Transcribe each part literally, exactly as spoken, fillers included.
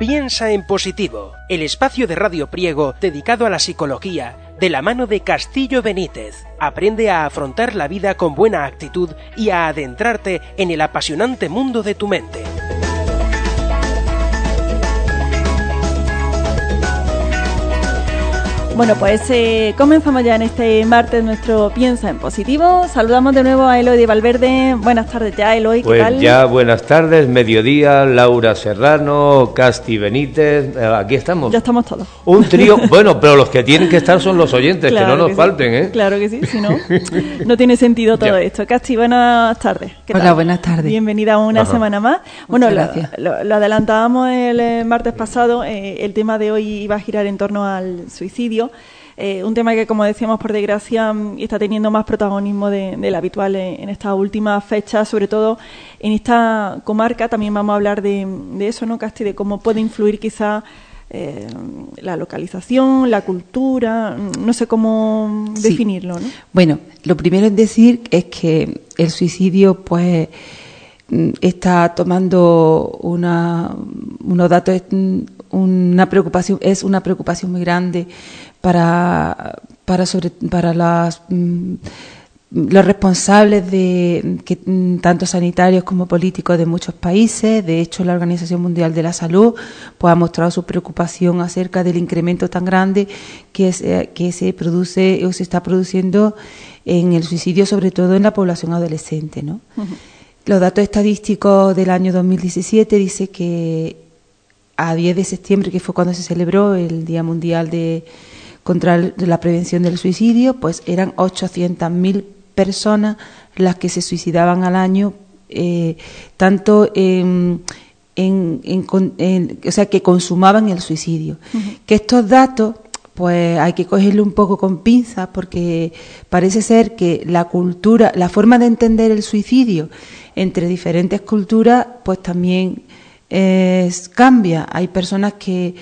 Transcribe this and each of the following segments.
Piensa en positivo, el espacio de Radio Priego dedicado a la psicología, de la mano de Castillo Benítez. Aprende a afrontar la vida con buena actitud y a adentrarte en el apasionante mundo de tu mente. Bueno, pues eh, comenzamos ya en este martes nuestro Piensa en Positivo. Saludamos de nuevo a Eloy de Valverde. Buenas tardes ya, Eloy, ¿qué pues tal? Ya, buenas tardes, mediodía, Laura Serrano, Casti Benítez, eh, aquí estamos. Ya estamos todos. Un trío, bueno, pero los que tienen que estar son los oyentes, claro, que no nos que falten, sí. ¿eh? Claro que sí, si no, no tiene sentido todo ya. esto. Casti, buenas tardes. ¿Qué Hola, tal? buenas tardes. Bienvenida una Ajá. semana más. Bueno, lo, lo, lo adelantábamos el eh, martes pasado, eh, el tema de hoy iba a girar en torno al suicidio. Eh, un tema que, como decíamos, por desgracia, está teniendo más protagonismo de, del habitual en, en estas últimas fechas, sobre todo en esta comarca. También vamos a hablar de, de eso, ¿no, Casti? De cómo puede influir quizá eh, la localización, la cultura, no sé cómo sí. definirlo, ¿no? Bueno, lo primero es decir es que el suicidio, pues, está tomando una, unos datos, una preocupación, es una preocupación muy grande para para sobre para las mm, los responsables de que tanto sanitarios como políticos de muchos países. De hecho, la Organización Mundial de la Salud pues ha mostrado su preocupación acerca del incremento tan grande que es, que se produce o se está produciendo en el suicidio, sobre todo en la población adolescente, ¿no? Uh-huh. Los datos estadísticos del año dos mil diecisiete dice que a diez de septiembre, que fue cuando se celebró el Día Mundial de contra la prevención del suicidio, pues eran ochocientas mil personas las que se suicidaban al año, eh, tanto en, en, en, en, o sea, que consumaban el suicidio. Uh-huh. Que estos datos, pues hay que cogerlo un poco con pinzas, porque parece ser que la cultura, la forma de entender el suicidio entre diferentes culturas, pues también eh, cambia. Hay personas que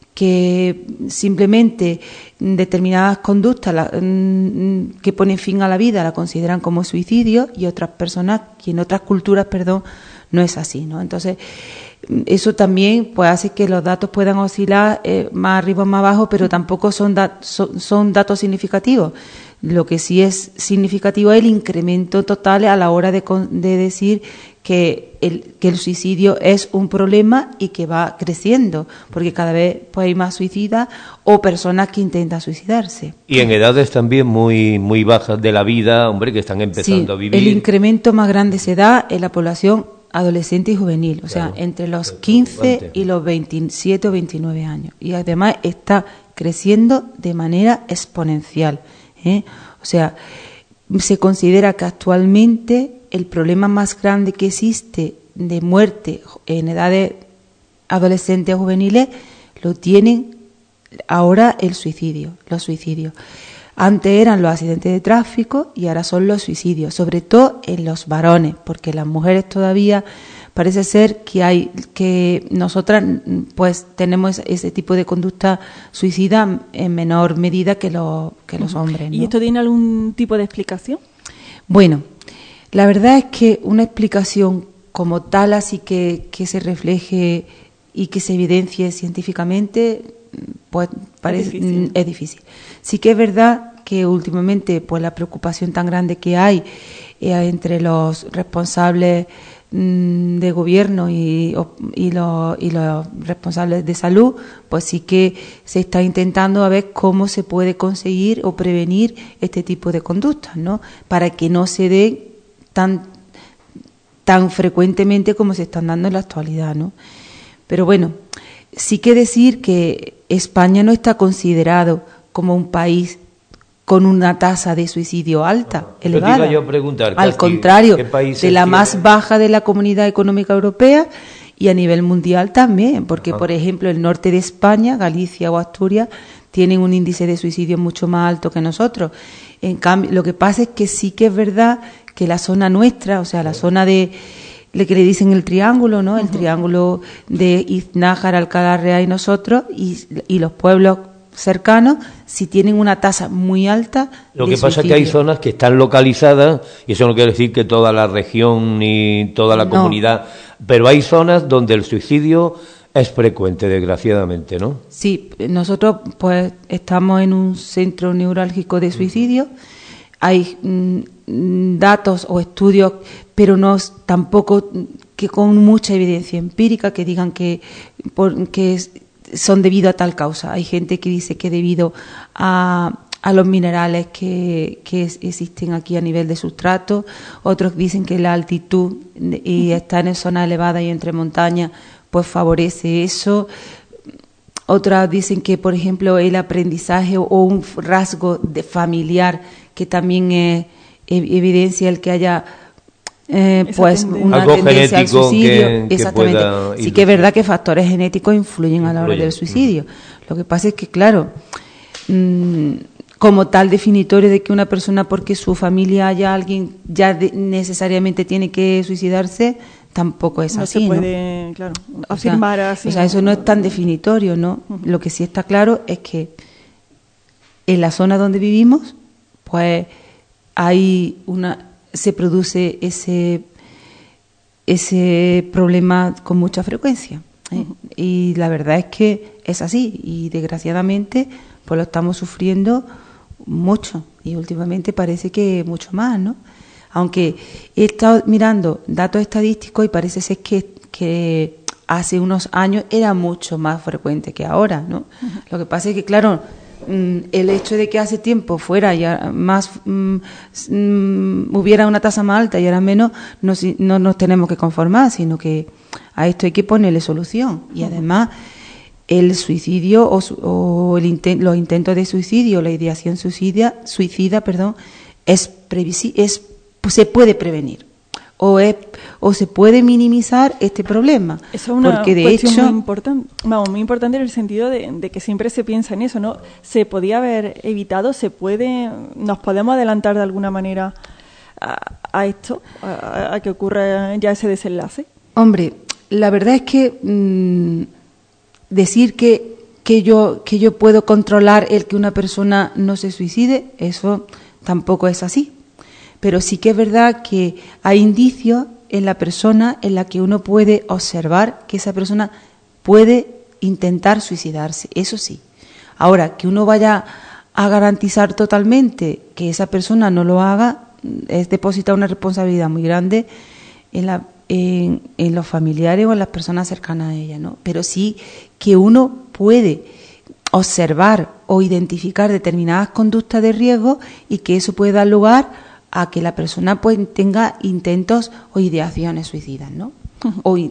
que simplemente determinadas conductas la, que ponen fin a la vida la consideran como suicidio, y otras personas que en otras culturas, perdón, no es así, ¿no? Entonces, eso también pues hace que los datos puedan oscilar eh, más arriba o más abajo, pero tampoco son, dat- son, son datos significativos. Lo que sí es significativo es el incremento total a la hora de, de decir que el, que el suicidio es un problema y que va creciendo, porque cada vez pues, hay más suicidas o personas que intentan suicidarse. Y en edades también muy muy bajas de la vida, hombre, que están empezando sí, a vivir. El incremento más grande se da en la población adolescente y juvenil, o claro, sea, entre los quince y los veintisiete o veintinueve años. Y además está creciendo de manera exponencial, ¿eh? O sea, se considera que actualmente el problema más grande que existe de muerte en edades adolescentes o juveniles lo tienen ahora el suicidio, los suicidios. Antes eran los accidentes de tráfico y ahora son los suicidios, sobre todo en los varones, porque las mujeres todavía parece ser que hay que nosotras pues tenemos ese tipo de conducta suicida en menor medida que los que los hombres, ¿no? ¿Y esto tiene algún tipo de explicación? Bueno, la verdad es que una explicación como tal, así que, que se refleje y que se evidencie científicamente, pues parece es difícil. es difícil. Sí que es verdad que últimamente pues la preocupación tan grande que hay eh, entre los responsables mmm, de gobierno y, y, los, y los responsables de salud, pues sí que se está intentando a ver cómo se puede conseguir o prevenir este tipo de conductas, ¿no? Para que no se den tan tan frecuentemente como se están dando en la actualidad, ¿no? Pero bueno, sí que decir que España no está considerado como un país con una tasa de suicidio alta, ah, elevada. Te iba yo a preguntar, al Casti, contrario, de la tiene? más baja de la Comunidad Económica Europea y a nivel mundial también, porque, Ajá. por ejemplo, el norte de España, Galicia o Asturias, tienen un índice de suicidio mucho más alto que nosotros. En cambio, lo que pasa es que sí que es verdad que la zona nuestra, o sea, la zona de le que le dicen el triángulo, ¿no? El uh-huh. triángulo de Iznájar, Alcalá Real y nosotros y, y los pueblos cercanos si tienen una tasa muy alta. Lo de que pasa suicidio. es que hay zonas que están localizadas, y eso no quiere decir que toda la región ni toda la no. comunidad, pero hay zonas donde el suicidio es frecuente, desgraciadamente, ¿no? Sí, nosotros pues estamos en un centro neurálgico de suicidio. Hay mm, datos o estudios, pero no tampoco que con mucha evidencia empírica que digan que, por, que es, son debido a tal causa. Hay gente que dice que debido a, a los minerales que, que es, existen aquí a nivel de sustrato, otros dicen que la altitud y estar en zonas elevadas y entre montañas pues favorece eso. Otras dicen que, por ejemplo, el aprendizaje o un rasgo de familiar que también es evidencia el que haya eh, pues tendencia. una Algo tendencia al suicidio. Que, que Exactamente. Sí que es verdad que factores genéticos influyen, influyen a la hora del suicidio. Mm. Lo que pasa es que, claro, mmm, como tal definitorio de que una persona porque su familia haya alguien ya de, necesariamente tiene que suicidarse, tampoco es no así, se puede, ¿no? Claro, afirmar o sea, así. O sea, eso no es tan definitorio, ¿no? Uh-huh. Lo que sí está claro es que en la zona donde vivimos, pues hay una, se produce ese ese problema con mucha frecuencia, ¿eh? Uh-huh. Y la verdad es que es así y desgraciadamente pues lo estamos sufriendo mucho y últimamente parece que mucho más, ¿no? Aunque he estado mirando datos estadísticos y parece ser que, que hace unos años era mucho más frecuente que ahora, ¿no? Uh-huh. Lo que pasa es que, claro, el hecho de que hace tiempo fuera ya más mm, mm, hubiera una tasa más alta y ahora menos, no, no nos tenemos que conformar, sino que a esto hay que ponerle solución. Y además el suicidio o, o el intent, los intentos de suicidio, la ideación suicida, suicida, perdón, es previsible, es se puede prevenir o es, o se puede minimizar este problema. Eso es una porque de cuestión hecho, muy importante, vamos, muy importante en el sentido de, de que siempre se piensa en eso, ¿no? Se podía haber evitado, se puede, nos podemos adelantar de alguna manera a, a esto, a, a que ocurra ya ese desenlace. Hombre, la verdad es que mmm, decir que que yo que yo puedo controlar el que una persona no se suicide, eso tampoco es así. Pero sí que es verdad que hay indicios en la persona en la que uno puede observar que esa persona puede intentar suicidarse, eso sí. Ahora, que uno vaya a garantizar totalmente que esa persona no lo haga, es depositar una responsabilidad muy grande en, la, en, en los familiares o en las personas cercanas a ella, ¿no? Pero sí que uno puede observar o identificar determinadas conductas de riesgo y que eso puede dar lugar a que la persona pues tenga intentos o ideaciones suicidas, ¿no? Uh-huh. O,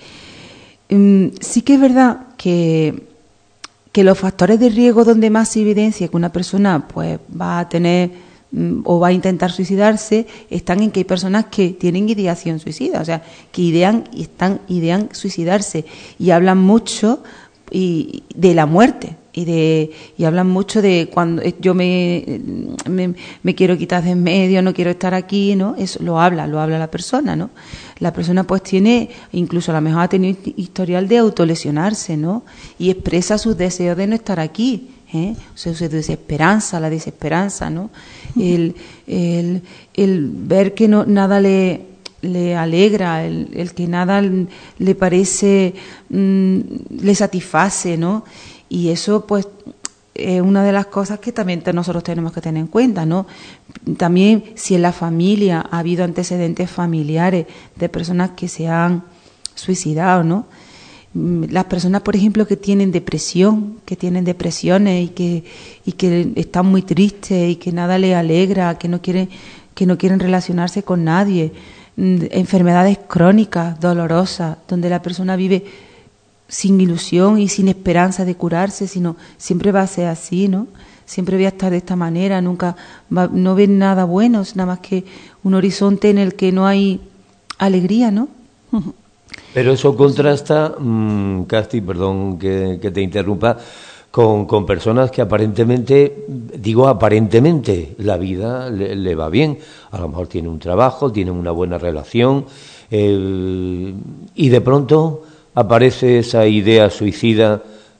um, sí que es verdad que, que los factores de riesgo donde más se evidencia que una persona pues va a tener um, o va a intentar suicidarse están en que hay personas que tienen ideación suicida, o sea, que idean y están idean suicidarse y hablan mucho y de la muerte. Y, de, y hablan mucho de cuando yo me, me, me quiero quitar de en medio, no quiero estar aquí, ¿no? Eso lo habla, lo habla la persona, ¿no? La persona pues tiene, incluso a lo mejor ha tenido historial de autolesionarse, ¿no? Y expresa sus deseos de no estar aquí, ¿eh? O sea, su desesperanza, la desesperanza, ¿no? El, el, el ver que no nada le... le alegra, el, el que nada le parece, mmm, le satisface, ¿no? Y eso, pues, es una de las cosas que también nosotros tenemos que tener en cuenta, ¿no? También, si en la familia ha habido antecedentes familiares de personas que se han suicidado, ¿no? Las personas, por ejemplo, que tienen depresión, que tienen depresiones y que y que están muy tristes y que nada les alegra, que no quieren que no quieren relacionarse con nadie, enfermedades crónicas, dolorosas, donde la persona vive sin ilusión y sin esperanza de curarse, sino siempre va a ser así, ¿no? Siempre voy a estar de esta manera, nunca va, no ven nada bueno, es nada más que un horizonte en el que no hay alegría, ¿no? Pero eso contrasta, mmm, Casti, perdón que, que te interrumpa, con, con personas que aparentemente, digo aparentemente, la vida le, le va bien, a lo mejor tiene un trabajo, tiene una buena relación, eh, y de pronto aparece esa idea suicida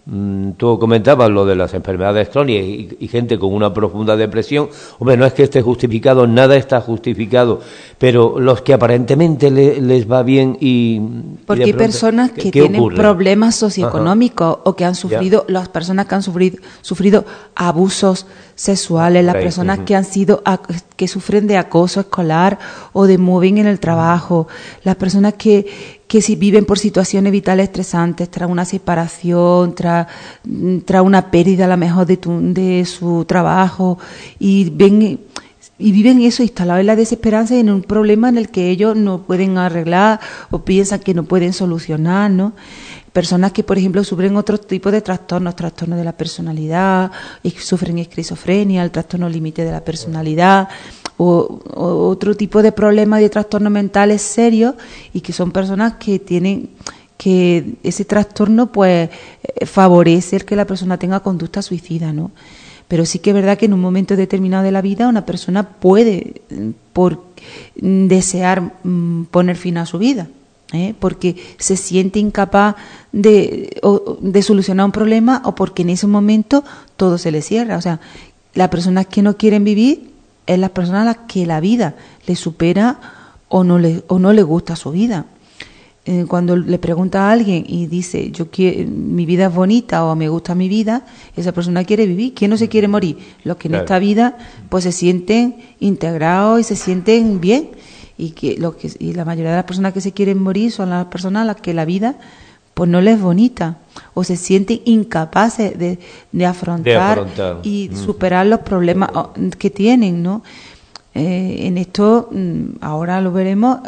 Tú comentabas lo de las enfermedades crónicas y, y gente con una profunda depresión. Hombre, no es que esté justificado, nada está justificado, pero los que aparentemente le, les va bien y... Porque y hay pronto, personas ¿qué, que qué tienen ocurre? problemas socioeconómicos Ajá. o que han sufrido, ya. Las personas que han sufrido, sufrido abusos sexuales, las Right. personas uh-huh. que han sido, que sufren de acoso escolar o de mobbing en el trabajo, las personas que que si viven por situaciones vitales estresantes, tras una separación, tras, tras una pérdida a lo mejor de, tu, de su trabajo, y ven y viven eso instalados en la desesperanza y en un problema en el que ellos no pueden arreglar o piensan que no pueden solucionar, ¿no? Personas que, por ejemplo, sufren otro tipo de trastornos, trastornos de la personalidad, y sufren esquizofrenia, el trastorno límite de la personalidad, o, o otro tipo de problemas de trastornos mentales serios, y que son personas que tienen que ese trastorno pues favorece el que la persona tenga conducta suicida, ¿no? Pero sí que es verdad que en un momento determinado de la vida una persona puede por desear poner fin a su vida. ¿Eh? Porque se siente incapaz de, o, de solucionar un problema o porque en ese momento todo se le cierra. O sea, las personas que no quieren vivir es las personas a las que la vida le supera o no le, o no le gusta su vida. Eh, cuando le pregunta a alguien y dice, yo quiero, mi vida es bonita o me gusta mi vida, esa persona quiere vivir. ¿Quién no se quiere morir? Los que en claro. esta vida pues se sienten integrados y se sienten bien. Y que lo que y la mayoría de las personas que se quieren morir son las personas a las que la vida pues no les es bonita o se sienten incapaces de, de, afrontar, de afrontar y mm. superar los problemas que tienen, ¿no? Eh, en esto ahora lo veremos,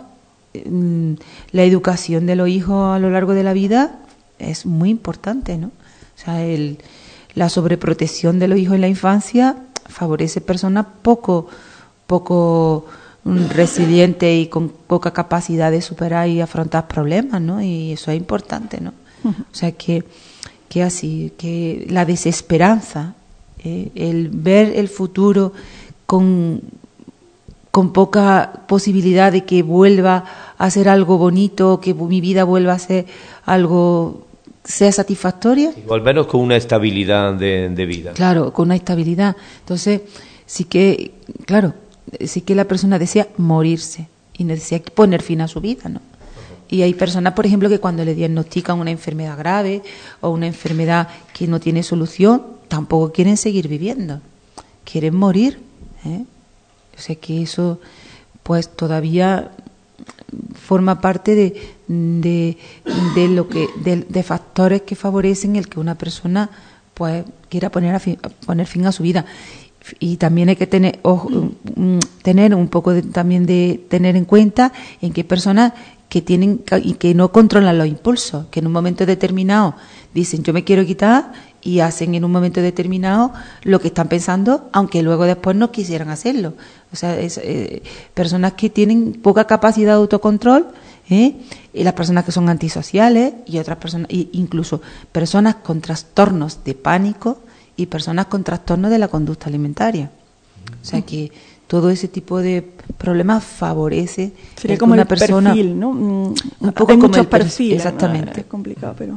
la educación de los hijos a lo largo de la vida es muy importante, ¿no? O sea, el, la sobreprotección de los hijos en la infancia favorece personas poco poco resiliente y con poca capacidad de superar y afrontar problemas, ¿no? Y eso es importante, ¿no? Uh-huh. O sea, que, que así, que la desesperanza, eh, el ver el futuro con, con poca posibilidad de que vuelva a ser algo bonito, que mi vida vuelva a ser algo, sea satisfactoria. O al menos con una estabilidad de, de vida. Claro, con una estabilidad. Entonces, sí que, claro, sí que la persona desea morirse y desea poner fin a su vida, ¿no? Y hay personas, por ejemplo, que cuando le diagnostican una enfermedad grave o una enfermedad que no tiene solución, tampoco quieren seguir viviendo, quieren morir, ¿eh? O sea que eso, pues todavía forma parte de, de, de lo que, de, de factores que favorecen el que una persona, pues, quiera poner a fin, poner fin a su vida. Y también hay que tener ojo, tener un poco de, también de tener en cuenta en que personas que tienen y que no controlan los impulsos, que en un momento determinado dicen yo me quiero quitar y hacen en un momento determinado lo que están pensando, aunque luego después no quisieran hacerlo. O sea, es, eh, personas que tienen poca capacidad de autocontrol, ¿eh? Y las personas que son antisociales y otras personas, incluso personas con trastornos de pánico y personas con trastornos de la conducta alimentaria. O sea que todo ese tipo de problemas favorece sería como una el persona, perfil, ¿no? Un poco Hay como muchos el perfil, perfiles, exactamente. ¿no? Es complicado, pero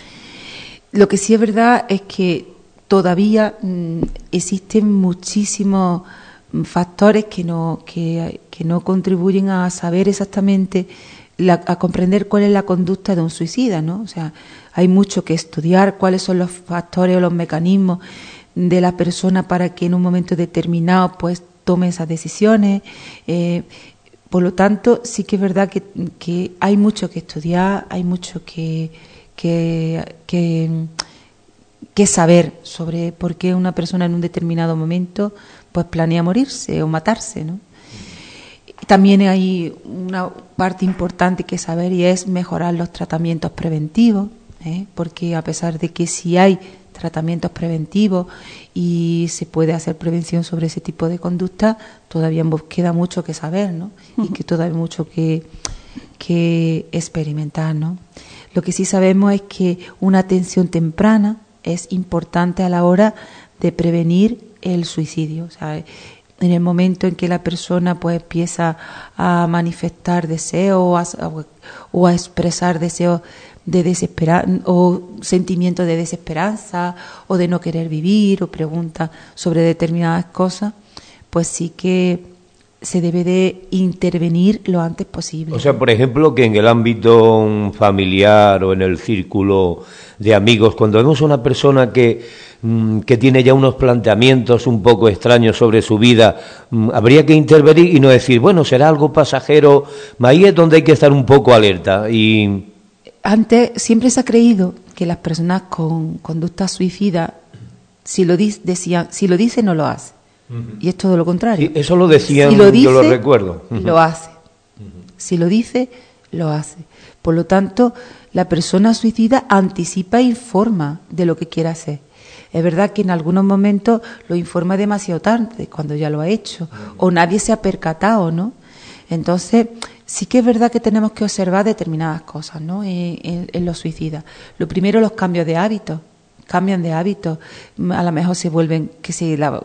lo que sí es verdad es que todavía mmm, existen muchísimos factores que no que, que no contribuyen a saber exactamente la, a comprender cuál es la conducta de un suicida, ¿no? O sea, hay mucho que estudiar cuáles son los factores o los mecanismos de la persona para que en un momento determinado pues tome esas decisiones. Eh, por lo tanto, sí que es verdad que, que hay mucho que estudiar, hay mucho que, que, que, que saber sobre por qué una persona en un determinado momento pues planea morirse o matarse, ¿no? También hay una parte importante que saber y es mejorar los tratamientos preventivos, ¿eh? Porque a pesar de que sí hay tratamientos preventivos y se puede hacer prevención sobre ese tipo de conducta, todavía queda mucho que saber, ¿no? Uh-huh. Y que todavía hay mucho que, que experimentar, ¿no? Lo que sí sabemos es que una atención temprana es importante a la hora de prevenir el suicidio. O sea, en el momento en que la persona pues empieza a manifestar deseos o a, o a expresar deseos de desesperanza o sentimientos de desesperanza o de no querer vivir o preguntas sobre determinadas cosas, pues sí que se debe de intervenir lo antes posible. O sea, por ejemplo, que en el ámbito familiar o en el círculo de amigos, cuando vemos a una persona que, que tiene ya unos planteamientos un poco extraños sobre su vida, habría que intervenir y no decir, bueno, será algo pasajero. Ahí es donde hay que estar un poco alerta. Y antes siempre se ha creído que las personas con conducta suicida, si lo, di- decían, si lo dice, no lo hace. Y es todo lo contrario. Sí, eso lo decían, si lo dice, yo lo recuerdo. Uh-huh. Lo hace. Uh-huh. Si lo dice, lo hace. Por lo tanto, la persona suicida anticipa e informa de lo que quiere hacer. Es verdad que en algunos momentos lo informa demasiado tarde, cuando ya lo ha hecho, uh-huh. o nadie se ha percatado, ¿no? Entonces, sí que es verdad que tenemos que observar determinadas cosas, ¿no? En, en, en los suicidas. Lo primero, los cambios de hábitos. Cambian de hábitos, a lo mejor se vuelven que se la,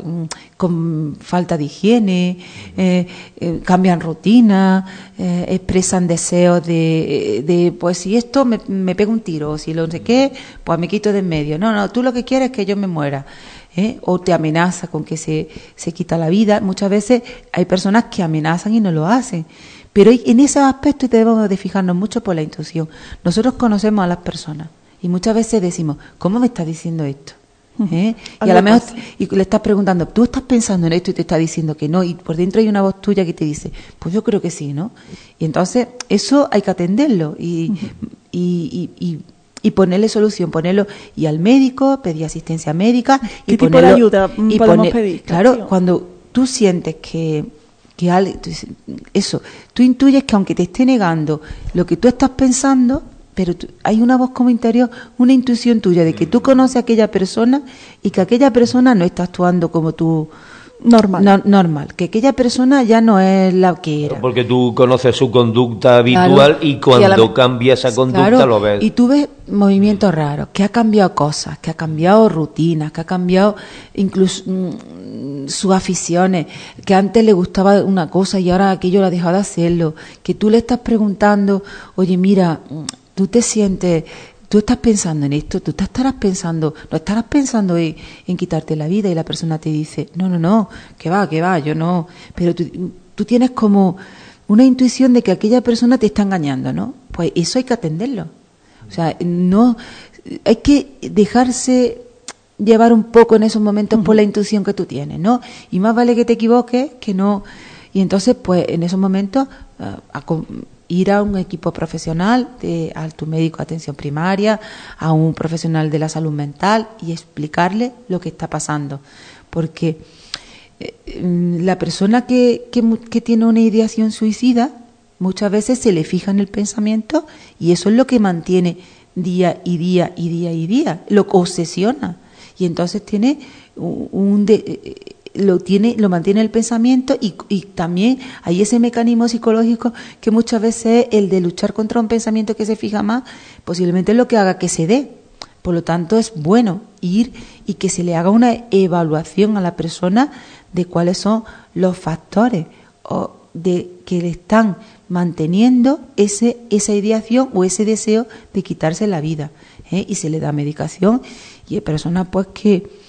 con falta de higiene, eh, eh, cambian rutina, eh, expresan deseos de, de, pues si esto me, me pega un tiro, o si lo no sé qué, pues me quito de en medio. No, no, tú lo que quieres es que yo me muera. ¿eh? O te amenaza con que se, se quita la vida. Muchas veces hay personas que amenazan y no lo hacen. Pero en esos aspectos debemos de fijarnos mucho por la intuición. Nosotros conocemos a las personas. Y muchas veces decimos, ¿cómo me estás diciendo esto? ¿Eh? Y a lo mejor y le estás preguntando, ¿tú estás pensando en esto? Y te está diciendo que no. Y por dentro hay una voz tuya que te dice, pues yo creo que sí, ¿no? Y entonces eso hay que atenderlo y, uh-huh. y, y, y, y ponerle solución, ponerlo y al médico, pedir asistencia médica. ¿Qué y tipo ponerlo, de ayuda y podemos poner, pedir? Claro, tío? Cuando tú sientes que... que al, eso, tú intuyes que aunque te esté negando lo que tú estás pensando, pero tú, hay una voz como interior, una intuición tuya de que tú conoces a aquella persona y que aquella persona no está actuando como tú normal, no, normal, que aquella persona ya no es la que era. Porque tú conoces su conducta habitual, claro, y cuando y la, cambia esa conducta, claro, lo ves. Y tú ves movimientos raros, que ha cambiado cosas, que ha cambiado rutinas, que ha cambiado incluso mmm, sus aficiones, que antes le gustaba una cosa y ahora aquello lo ha dejado de hacerlo, que tú le estás preguntando, oye, mira, tú te sientes, tú estás pensando en esto, tú te estarás pensando, no estarás pensando en, en quitarte la vida, y la persona te dice, no, no, no, que va, que va, yo no, pero tú, tú tienes como una intuición de que aquella persona te está engañando, ¿no? Pues eso hay que atenderlo. O sea, no, hay que dejarse llevar un poco en esos momentos uh-huh. por la intuición que tú tienes, ¿no? Y más vale que te equivoques que no. Y entonces, pues, en esos momentos, uh, a, ir a un equipo profesional, de, a tu médico de atención primaria, a un profesional de la salud mental y explicarle lo que está pasando. Porque eh, la persona que, que, que tiene una ideación suicida, muchas veces se le fija en el pensamiento y eso es lo que mantiene día y día y día y día, lo obsesiona. Y entonces tiene un... un de, lo tiene, lo mantiene el pensamiento y, y también hay ese mecanismo psicológico que muchas veces el de luchar contra un pensamiento que se fija más, posiblemente es lo que haga que se dé. Por lo tanto, es bueno ir y que se le haga una evaluación a la persona de cuáles son los factores o de que le están manteniendo ese, esa ideación o ese deseo de quitarse la vida, ¿eh? Y se le da medicación y hay personas pues que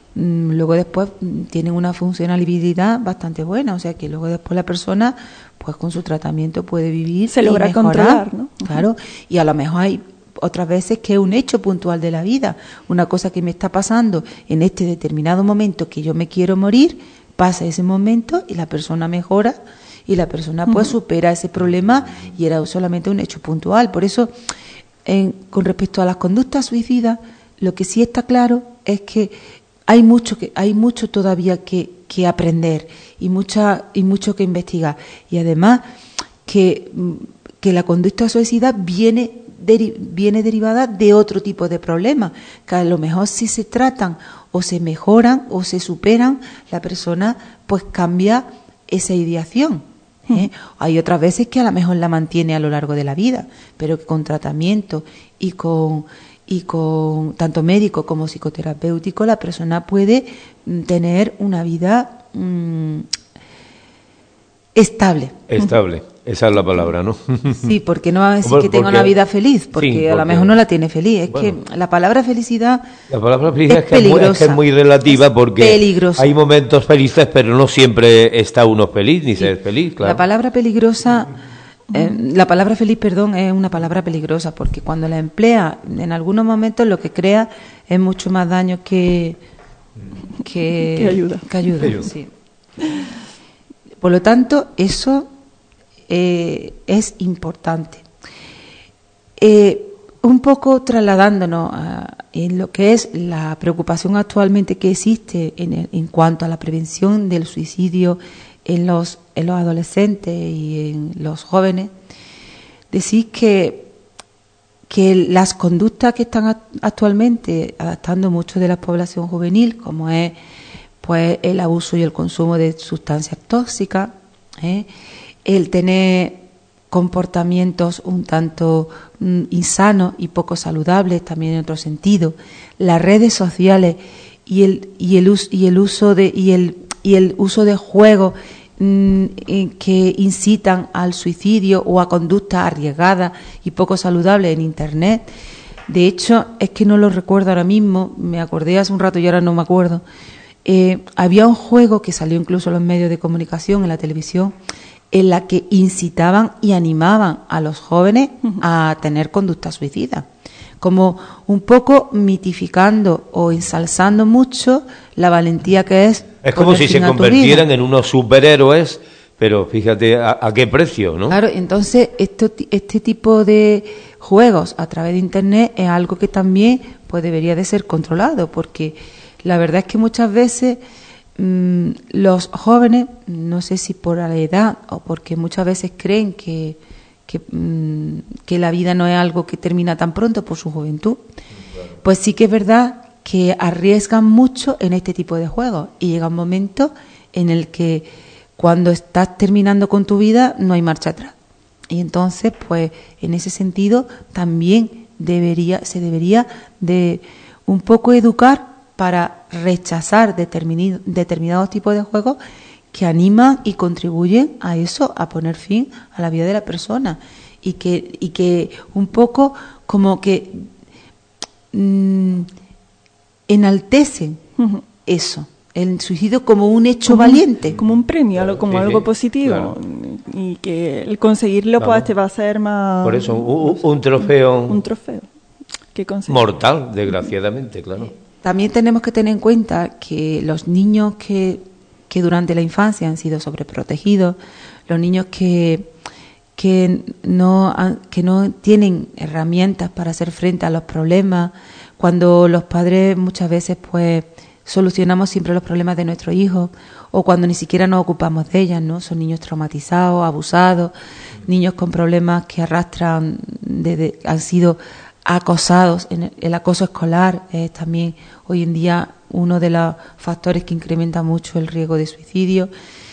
luego después tienen una funcionalidad bastante buena, o sea que luego después la persona pues con su tratamiento puede vivir, se logra controlar, ¿no? Claro, y a lo mejor hay otras veces que es un hecho puntual de la vida, una cosa que me está pasando en este determinado momento que yo me quiero morir, pasa ese momento y la persona mejora y la persona pues uh-huh. supera ese problema y era solamente un hecho puntual. Por eso en, con respecto a las conductas suicidas, lo que sí está claro es que Hay mucho que hay mucho todavía que, que aprender y mucha y mucho que investigar y además que, que la conducta suicida viene deri, viene derivada de otro tipo de problemas que a lo mejor si se tratan o se mejoran o se superan, la persona pues cambia esa ideación. ¿eh? Hay otras veces que a lo mejor la mantiene a lo largo de la vida, pero que con tratamiento y con y con tanto médico como psicoterapéutico la persona puede tener una vida mmm, estable. Estable, esa es la palabra, ¿no? Sí, porque no va a decir que tenga una vida feliz, porque, sí, porque a lo mejor no la tiene feliz. Es bueno, que la palabra felicidad La palabra felicidad es, es, que es, muy, es que es muy relativa, es porque peligrosa. Hay momentos felices, pero no siempre está uno feliz, ni sí. se es feliz, claro. La palabra peligrosa... Eh, la palabra feliz, perdón, es una palabra peligrosa porque cuando la emplea en algunos momentos lo que crea es mucho más daño que que, que ayuda. Que ayuda, que ayuda. Sí. Por lo tanto, eso eh, es importante. Eh, un poco trasladándonos a, en lo que es la preocupación actualmente que existe en, el, en cuanto a la prevención del suicidio en los, en los adolescentes y en los jóvenes, decir que, que las conductas que están actualmente adaptando mucho de la población juvenil, como es pues el abuso y el consumo de sustancias tóxicas, ¿eh? el tener comportamientos un tanto mm, insanos y poco saludables, también en otro sentido, las redes sociales y el y el uso y el uso de y el y el uso de juegos mmm, que incitan al suicidio o a conductas arriesgadas y poco saludables en Internet. De hecho, es que no lo recuerdo ahora mismo, me acordé hace un rato y ahora no me acuerdo. Eh, había un juego que salió incluso en los medios de comunicación, en la televisión, en la que incitaban y animaban a los jóvenes a tener conductas suicidas, como un poco mitificando o ensalzando mucho la valentía que es. Es como si se convirtieran en unos superhéroes, pero fíjate a, a qué precio, ¿no? Claro, entonces esto, este tipo de juegos a través de Internet es algo que también pues debería de ser controlado, porque la verdad es que muchas veces mmm, los jóvenes, no sé si por la edad o porque muchas veces creen que que, mmm, que la vida no es algo que termina tan pronto por su juventud, pues sí que es verdad que arriesgan mucho en este tipo de juegos y llega un momento en el que cuando estás terminando con tu vida no hay marcha atrás. Y entonces, pues en ese sentido también debería se debería de un poco educar para rechazar determin, determinados tipos de juegos que animan y contribuyen a eso, a poner fin a la vida de la persona y que y que un poco como que mmm, enaltecen uh-huh. eso, el suicidio como un hecho como valiente, un, como un premio, claro, como sí, algo positivo, claro. Y que el conseguirlo Vamos. pues te va a hacer más. Por eso un, un trofeo, un trofeo que mortal, desgraciadamente, claro. También tenemos que tener en cuenta que los niños que que durante la infancia han sido sobreprotegidos, los niños que que no han, que no tienen herramientas para hacer frente a los problemas, cuando los padres muchas veces pues solucionamos siempre los problemas de nuestros hijos o cuando ni siquiera nos ocupamos de ellas, ¿no? Son niños traumatizados, abusados, niños con problemas que arrastran, desde, han sido acosados. En el, el acoso escolar es también hoy en día uno de los factores que incrementa mucho el riesgo de suicidio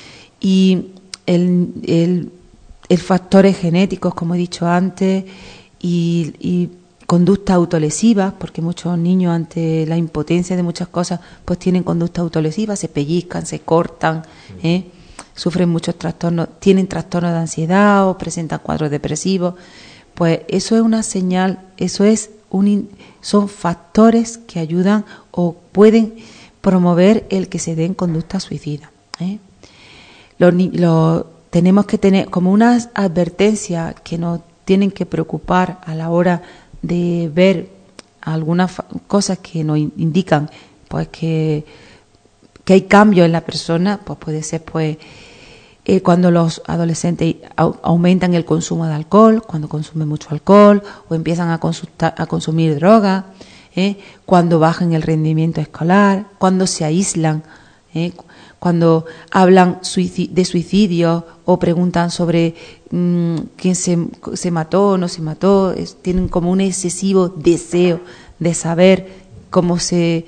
y el, el, el factores genéticos, como he dicho antes, y, y conductas autolesivas, porque muchos niños ante la impotencia de muchas cosas pues tienen conductas autolesivas, se pellizcan, se cortan, ¿eh? Sufren muchos trastornos, tienen trastornos de ansiedad o presentan cuadros depresivos. Pues eso es una señal, eso es un, son factores que ayudan o pueden promover el que se den conductas suicidas, ¿eh? Lo, lo, tenemos que tener como unas advertencias que nos tienen que preocupar a la hora de ver algunas cosas que nos indican pues que, que hay cambio en la persona, pues puede ser pues eh, cuando los adolescentes au- aumentan el consumo de alcohol, cuando consumen mucho alcohol o empiezan a, consultar, a consumir drogas, ¿eh? Cuando bajan el rendimiento escolar, cuando se aíslan, ¿eh? Cuando hablan suicid- de suicidio o preguntan sobre mmm, quién se, se mató o no se mató, es, tienen como un excesivo deseo de saber cómo se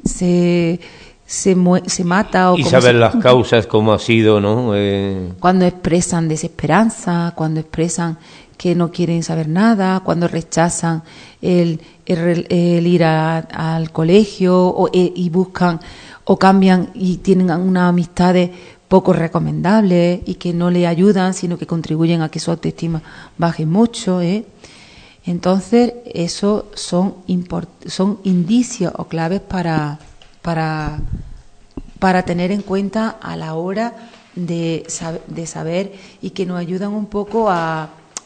se se, mue- se mata o y cómo saber se... las causas, cómo ha sido, ¿no? Eh... Cuando expresan desesperanza, cuando expresan que no quieren saber nada, cuando rechazan el, el, el ir a, al colegio o, e, y buscan o cambian y tienen unas amistades poco recomendables y que no le ayudan, sino que contribuyen a que su autoestima baje mucho, ¿eh? Entonces, eso son, import- son indicios o claves para, para, para tener en cuenta a la hora de, sab- de saber y que nos ayudan un poco a,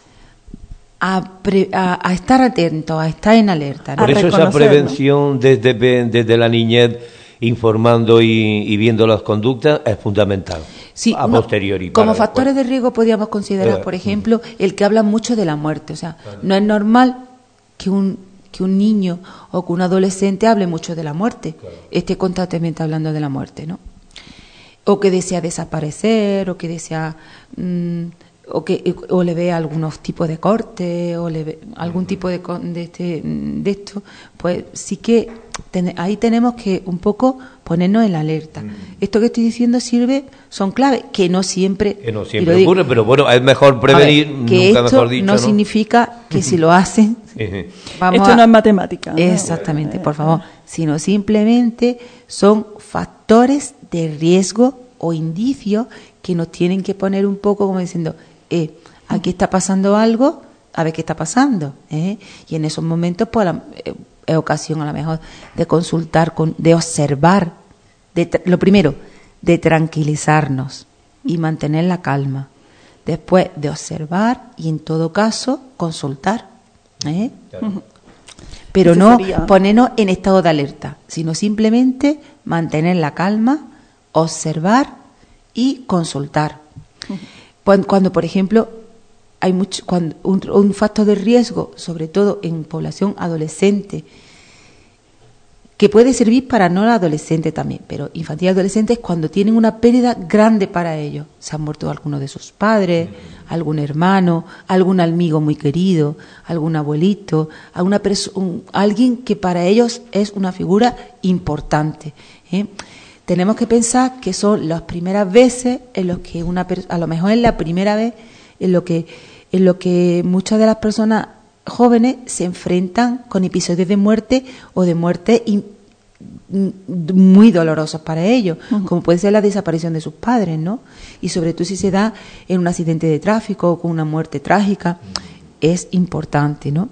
a, pre- a, a estar atentos, a estar en alerta, ¿no? Por eso esa prevención desde, desde la niñez, informando y, y viendo las conductas, es fundamental. Sí, a no, posteriori. Como para factores después. de riesgo podríamos considerar, Eh, por ejemplo, el que habla mucho de la muerte. O sea, no es normal que un, que un niño o que un adolescente hable mucho de la muerte, claro. esté constantemente hablando de la muerte, ¿no? O que desea desaparecer, o que desea... Mmm, o que o le ve algunos tipos de cortes, o le ve algún tipo de, de, este, de esto, pues sí que ten, ahí tenemos que un poco ponernos en la alerta. Mm. Esto que estoy diciendo sirve, son claves, que no siempre... Que no siempre digo, ocurre, pero bueno, es mejor prevenir, ver, que nunca esto mejor dicho, no, ¿no? significa que si lo hacen... vamos esto a... no es matemática, ¿no? Exactamente, por favor. Sino simplemente son factores de riesgo o indicios que nos tienen que poner un poco como diciendo... Eh, aquí está pasando algo, a ver qué está pasando, ¿eh? Y en esos momentos pues la, eh, es ocasión a lo mejor de consultar, con, de observar, de, lo primero, de tranquilizarnos y mantener la calma, después de observar y en todo caso consultar, ¿eh? Claro. Pero Ese no sería... ponernos en estado de alerta, sino simplemente mantener la calma, observar y consultar. Uh-huh. Cuando, cuando, por ejemplo, hay mucho, cuando un, un factor de riesgo, sobre todo en población adolescente, que puede servir para no adolescente también, pero infantil y adolescente es cuando tienen una pérdida grande para ellos. Se han muerto alguno de sus padres, algún hermano, algún amigo muy querido, algún abuelito, alguna perso- un, alguien que para ellos es una figura importante, ¿eh? Tenemos que pensar que son las primeras veces en los que una a lo mejor es la primera vez en lo que en lo que muchas de las personas jóvenes se enfrentan con episodios de muerte o de muerte in, muy dolorosos para ellos, uh-huh. como puede ser la desaparición de sus padres, ¿no? Y sobre todo si se da en un accidente de tráfico o con una muerte trágica, uh-huh. es importante, ¿no?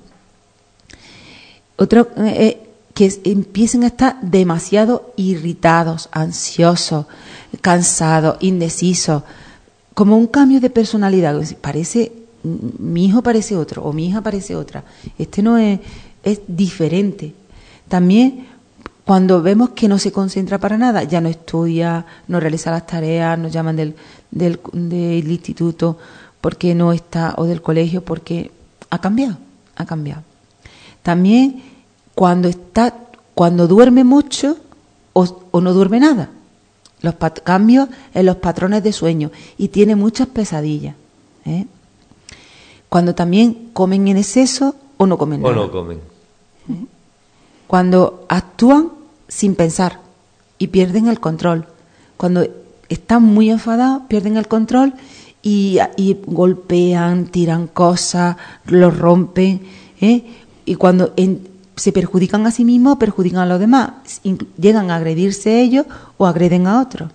Otro eh, que empiecen a estar demasiado irritados, ansiosos, cansados, indecisos, como un cambio de personalidad. Parece, mi hijo parece otro, o mi hija parece otra. Este no es, es diferente. También, cuando vemos que no se concentra para nada, ya no estudia, no realiza las tareas, nos llaman del, del, del instituto porque no está, o del colegio porque ha cambiado, ha cambiado. También, cuando está, cuando duerme mucho o, o no duerme nada, los pat- cambios en los patrones de sueño y tiene muchas pesadillas, ¿eh? Cuando también comen en exceso o no comen nada. O no comen. ¿Eh? Cuando actúan sin pensar y pierden el control. Cuando están muy enfadados, pierden el control y, y golpean, tiran cosas, los rompen, ¿eh? Y cuando en, se perjudican a sí mismos, perjudican a los demás, llegan a agredirse ellos o agreden a otros.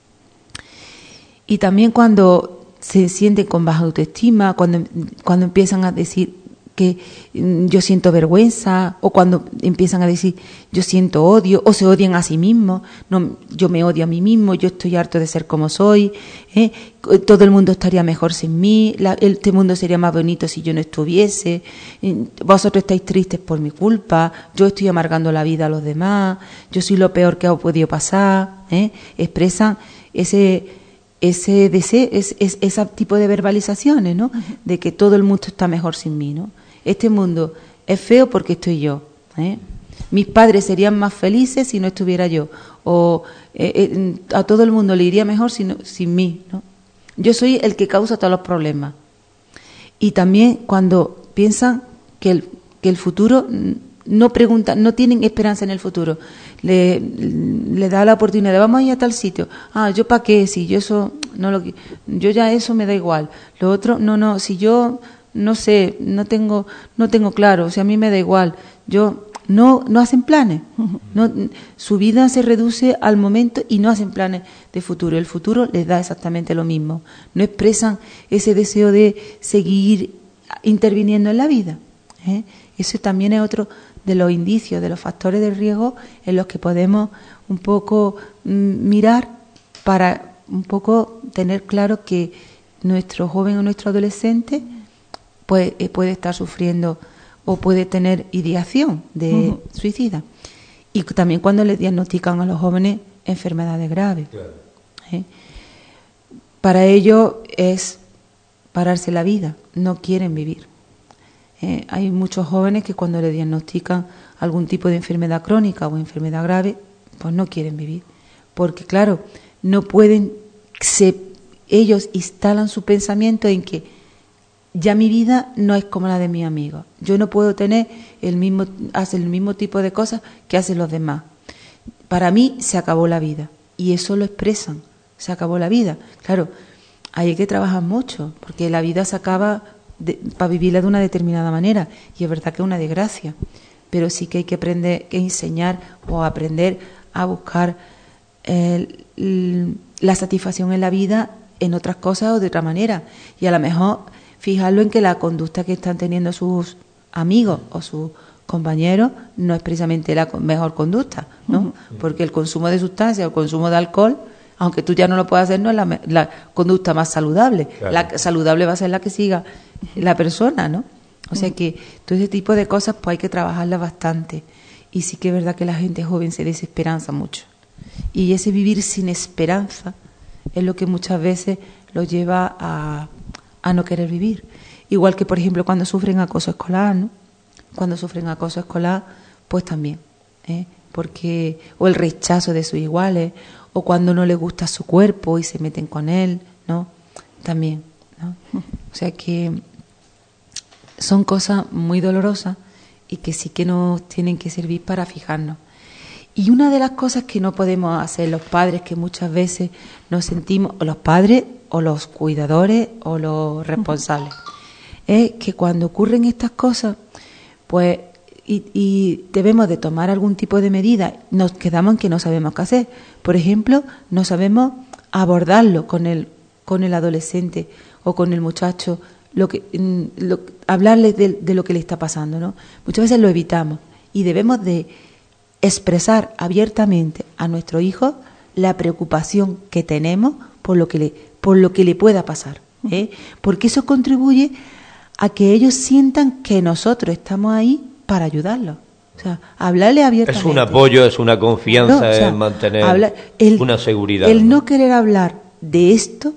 Y también cuando se sienten con baja autoestima, cuando, cuando empiezan a decir que yo siento vergüenza, o cuando empiezan a decir yo siento odio, o se odian a sí mismos, no, yo me odio a mí mismo, yo estoy harto de ser como soy, ¿eh? Todo el mundo estaría mejor sin mí, la, este mundo sería más bonito si yo no estuviese, vosotros estáis tristes por mi culpa, yo estoy amargando la vida a los demás, yo soy lo peor que ha podido pasar, ¿eh? Expresan ese ese deseo, es, es, ese tipo de verbalizaciones, ¿no? Uh-huh. De que todo el mundo está mejor sin mí, ¿no? Este mundo es feo porque estoy yo, ¿eh? Mis padres serían más felices si no estuviera yo, o eh, eh, a todo el mundo le iría mejor si no, sin mí, ¿no? Yo soy el que causa todos los problemas. Y también cuando piensan que el, que el futuro, no preguntan, no tienen esperanza en el futuro, le, le da la oportunidad de vamos a ir a tal sitio, ah, yo para qué, si yo eso no lo yo ya eso me da igual, lo otro no, no, si yo no sé, no tengo no tengo claro, o sea, a mí me da igual, yo no, no hacen planes. No, su vida se reduce al momento y no hacen planes de futuro. El futuro les da exactamente lo mismo. No expresan ese deseo de seguir interviniendo en la vida. ¿eh? Eso también es otro de los indicios, de los factores de riesgo en los que podemos un poco mm, mirar para un poco tener claro que nuestro joven o nuestro adolescente pues, eh, puede estar sufriendo o puede tener ideación de uh-huh. suicida. Y también cuando le diagnostican a los jóvenes enfermedades graves. Claro. ¿eh? Para ellos es pararse la vida, no quieren vivir. ¿eh? Hay muchos jóvenes que cuando le diagnostican algún tipo de enfermedad crónica o enfermedad grave, pues no quieren vivir. Porque claro, no pueden, se, ellos instalan su pensamiento en que ya mi vida no es como la de mis amigos. Yo no puedo tener el mismo, hacer el mismo tipo de cosas que hacen los demás. Para mí se acabó la vida. Y eso lo expresan. Se acabó la vida. Claro, hay que trabajar mucho, porque la vida se acaba de, para vivirla de una determinada manera. Y es verdad que es una desgracia. Pero sí que hay que aprender, que enseñar o aprender a buscar eh, la satisfacción en la vida en otras cosas o de otra manera. Y a lo mejor fijarlo en que la conducta que están teniendo sus amigos o sus compañeros no es precisamente la mejor conducta, ¿no? Porque el consumo de sustancias o el consumo de alcohol, aunque tú ya no lo puedas hacer, no es la, la conducta más saludable. Claro. La saludable va a ser la que siga la persona, ¿no? O sea que todo ese tipo de cosas pues hay que trabajarlas bastante. Y sí que es verdad que la gente joven se desesperanza mucho. Y ese vivir sin esperanza es lo que muchas veces lo lleva a a no querer vivir. Igual que, por ejemplo, cuando sufren acoso escolar, ¿no? Cuando sufren acoso escolar, pues también, ¿eh? Porque, o el rechazo de sus iguales, o cuando no les gusta su cuerpo y se meten con él, ¿no? También, ¿no? O sea que son cosas muy dolorosas y que sí que nos tienen que servir para fijarnos. Y una de las cosas que no podemos hacer los padres, que muchas veces nos sentimos, o los padres, o los cuidadores, o los responsables, es que cuando ocurren estas cosas, pues, y, y debemos de tomar algún tipo de medida, nos quedamos en que no sabemos qué hacer. Por ejemplo, no sabemos abordarlo con el, con el adolescente o con el muchacho, lo que, lo, hablarle de, de lo que le está pasando, ¿no? Muchas veces lo evitamos y debemos de expresar abiertamente a nuestro hijo la preocupación que tenemos por lo que le, por lo que le pueda pasar, ¿eh? Porque eso contribuye a que ellos sientan que nosotros estamos ahí para ayudarlos. O sea, hablarle abiertamente. Es un apoyo, es una confianza, no, o sea, en mantener habla, el, una seguridad. El no querer hablar de esto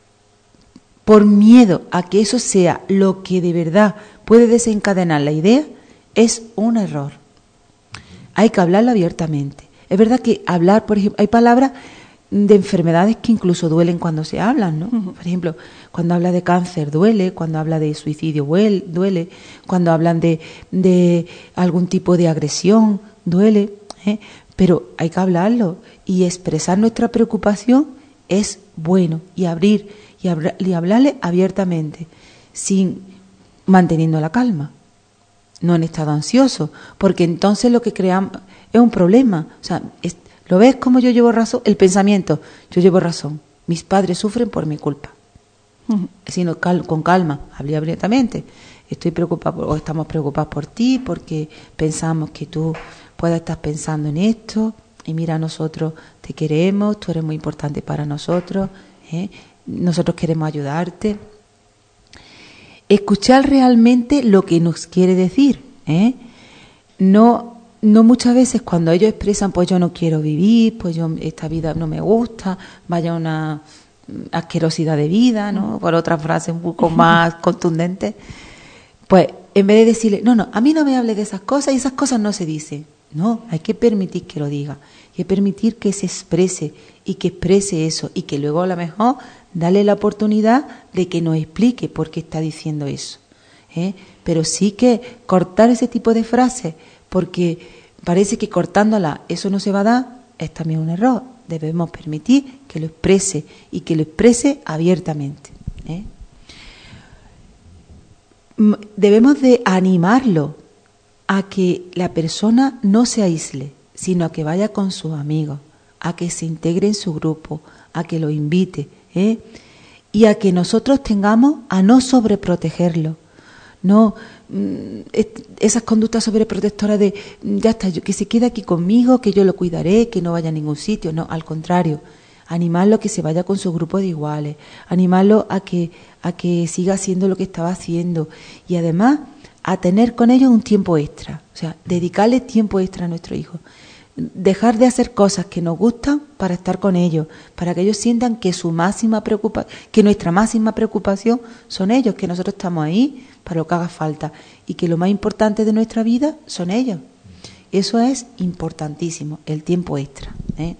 por miedo a que eso sea lo que de verdad puede desencadenar la idea es un error. Hay que hablarlo abiertamente. Es verdad que hablar, por ejemplo, hay palabras de enfermedades que incluso duelen cuando se hablan, ¿no? Uh-huh. Por ejemplo, cuando habla de cáncer duele, cuando habla de suicidio duele, cuando hablan de, de algún tipo de agresión duele, ¿eh? Pero hay que hablarlo y expresar nuestra preocupación es bueno y abrir y, habr- y hablarle abiertamente, sin manteniendo la calma. No en estado ansioso, porque entonces lo que creamos es un problema. O sea, es, ¿lo ves como yo llevo razón? El pensamiento, yo llevo razón. Mis padres sufren por mi culpa. Uh-huh. Sino cal, con calma, hablé abiertamente. Estoy preocupada por, o estamos preocupados por ti porque pensamos que tú puedas estar pensando en esto y mira, nosotros te queremos, tú eres muy importante para nosotros, ¿eh? Nosotros queremos ayudarte. Escuchar realmente lo que nos quiere decir, ¿eh? No, no muchas veces cuando ellos expresan, pues yo no quiero vivir, pues yo esta vida no me gusta, vaya una asquerosidad de vida, ¿no? Por otras frases un poco más contundentes, pues en vez de decirle, no, no, a mí no me hable de esas cosas y esas cosas no se dicen. No, hay que permitir que lo diga, hay que permitir que se exprese y que exprese eso y que luego a lo mejor darle la oportunidad de que nos explique por qué está diciendo eso, ¿eh? Pero sí que cortar ese tipo de frases, porque parece que cortándola eso no se va a dar, es también un error. Debemos permitir que lo exprese y que lo exprese abiertamente, ¿eh? Debemos de animarlo, a que la persona no se aísle, sino a que vaya con sus amigos, a que se integre en su grupo, a que lo invite, ¿eh? Y a que nosotros tengamos a no sobreprotegerlo. No, esas conductas sobreprotectoras de ya está, que se quede aquí conmigo, que yo lo cuidaré, que no vaya a ningún sitio. No, al contrario, animarlo a que se vaya con su grupo de iguales, animarlo a que, a que siga haciendo lo que estaba haciendo y además a tener con ellos un tiempo extra, o sea, dedicarle tiempo extra a nuestro hijo. Dejar de hacer cosas que nos gustan para estar con ellos, para que ellos sientan que su máxima preocupa, que nuestra máxima preocupación son ellos, que nosotros estamos ahí para lo que haga falta y que lo más importante de nuestra vida son ellos. Eso es importantísimo, el tiempo extra, ¿eh?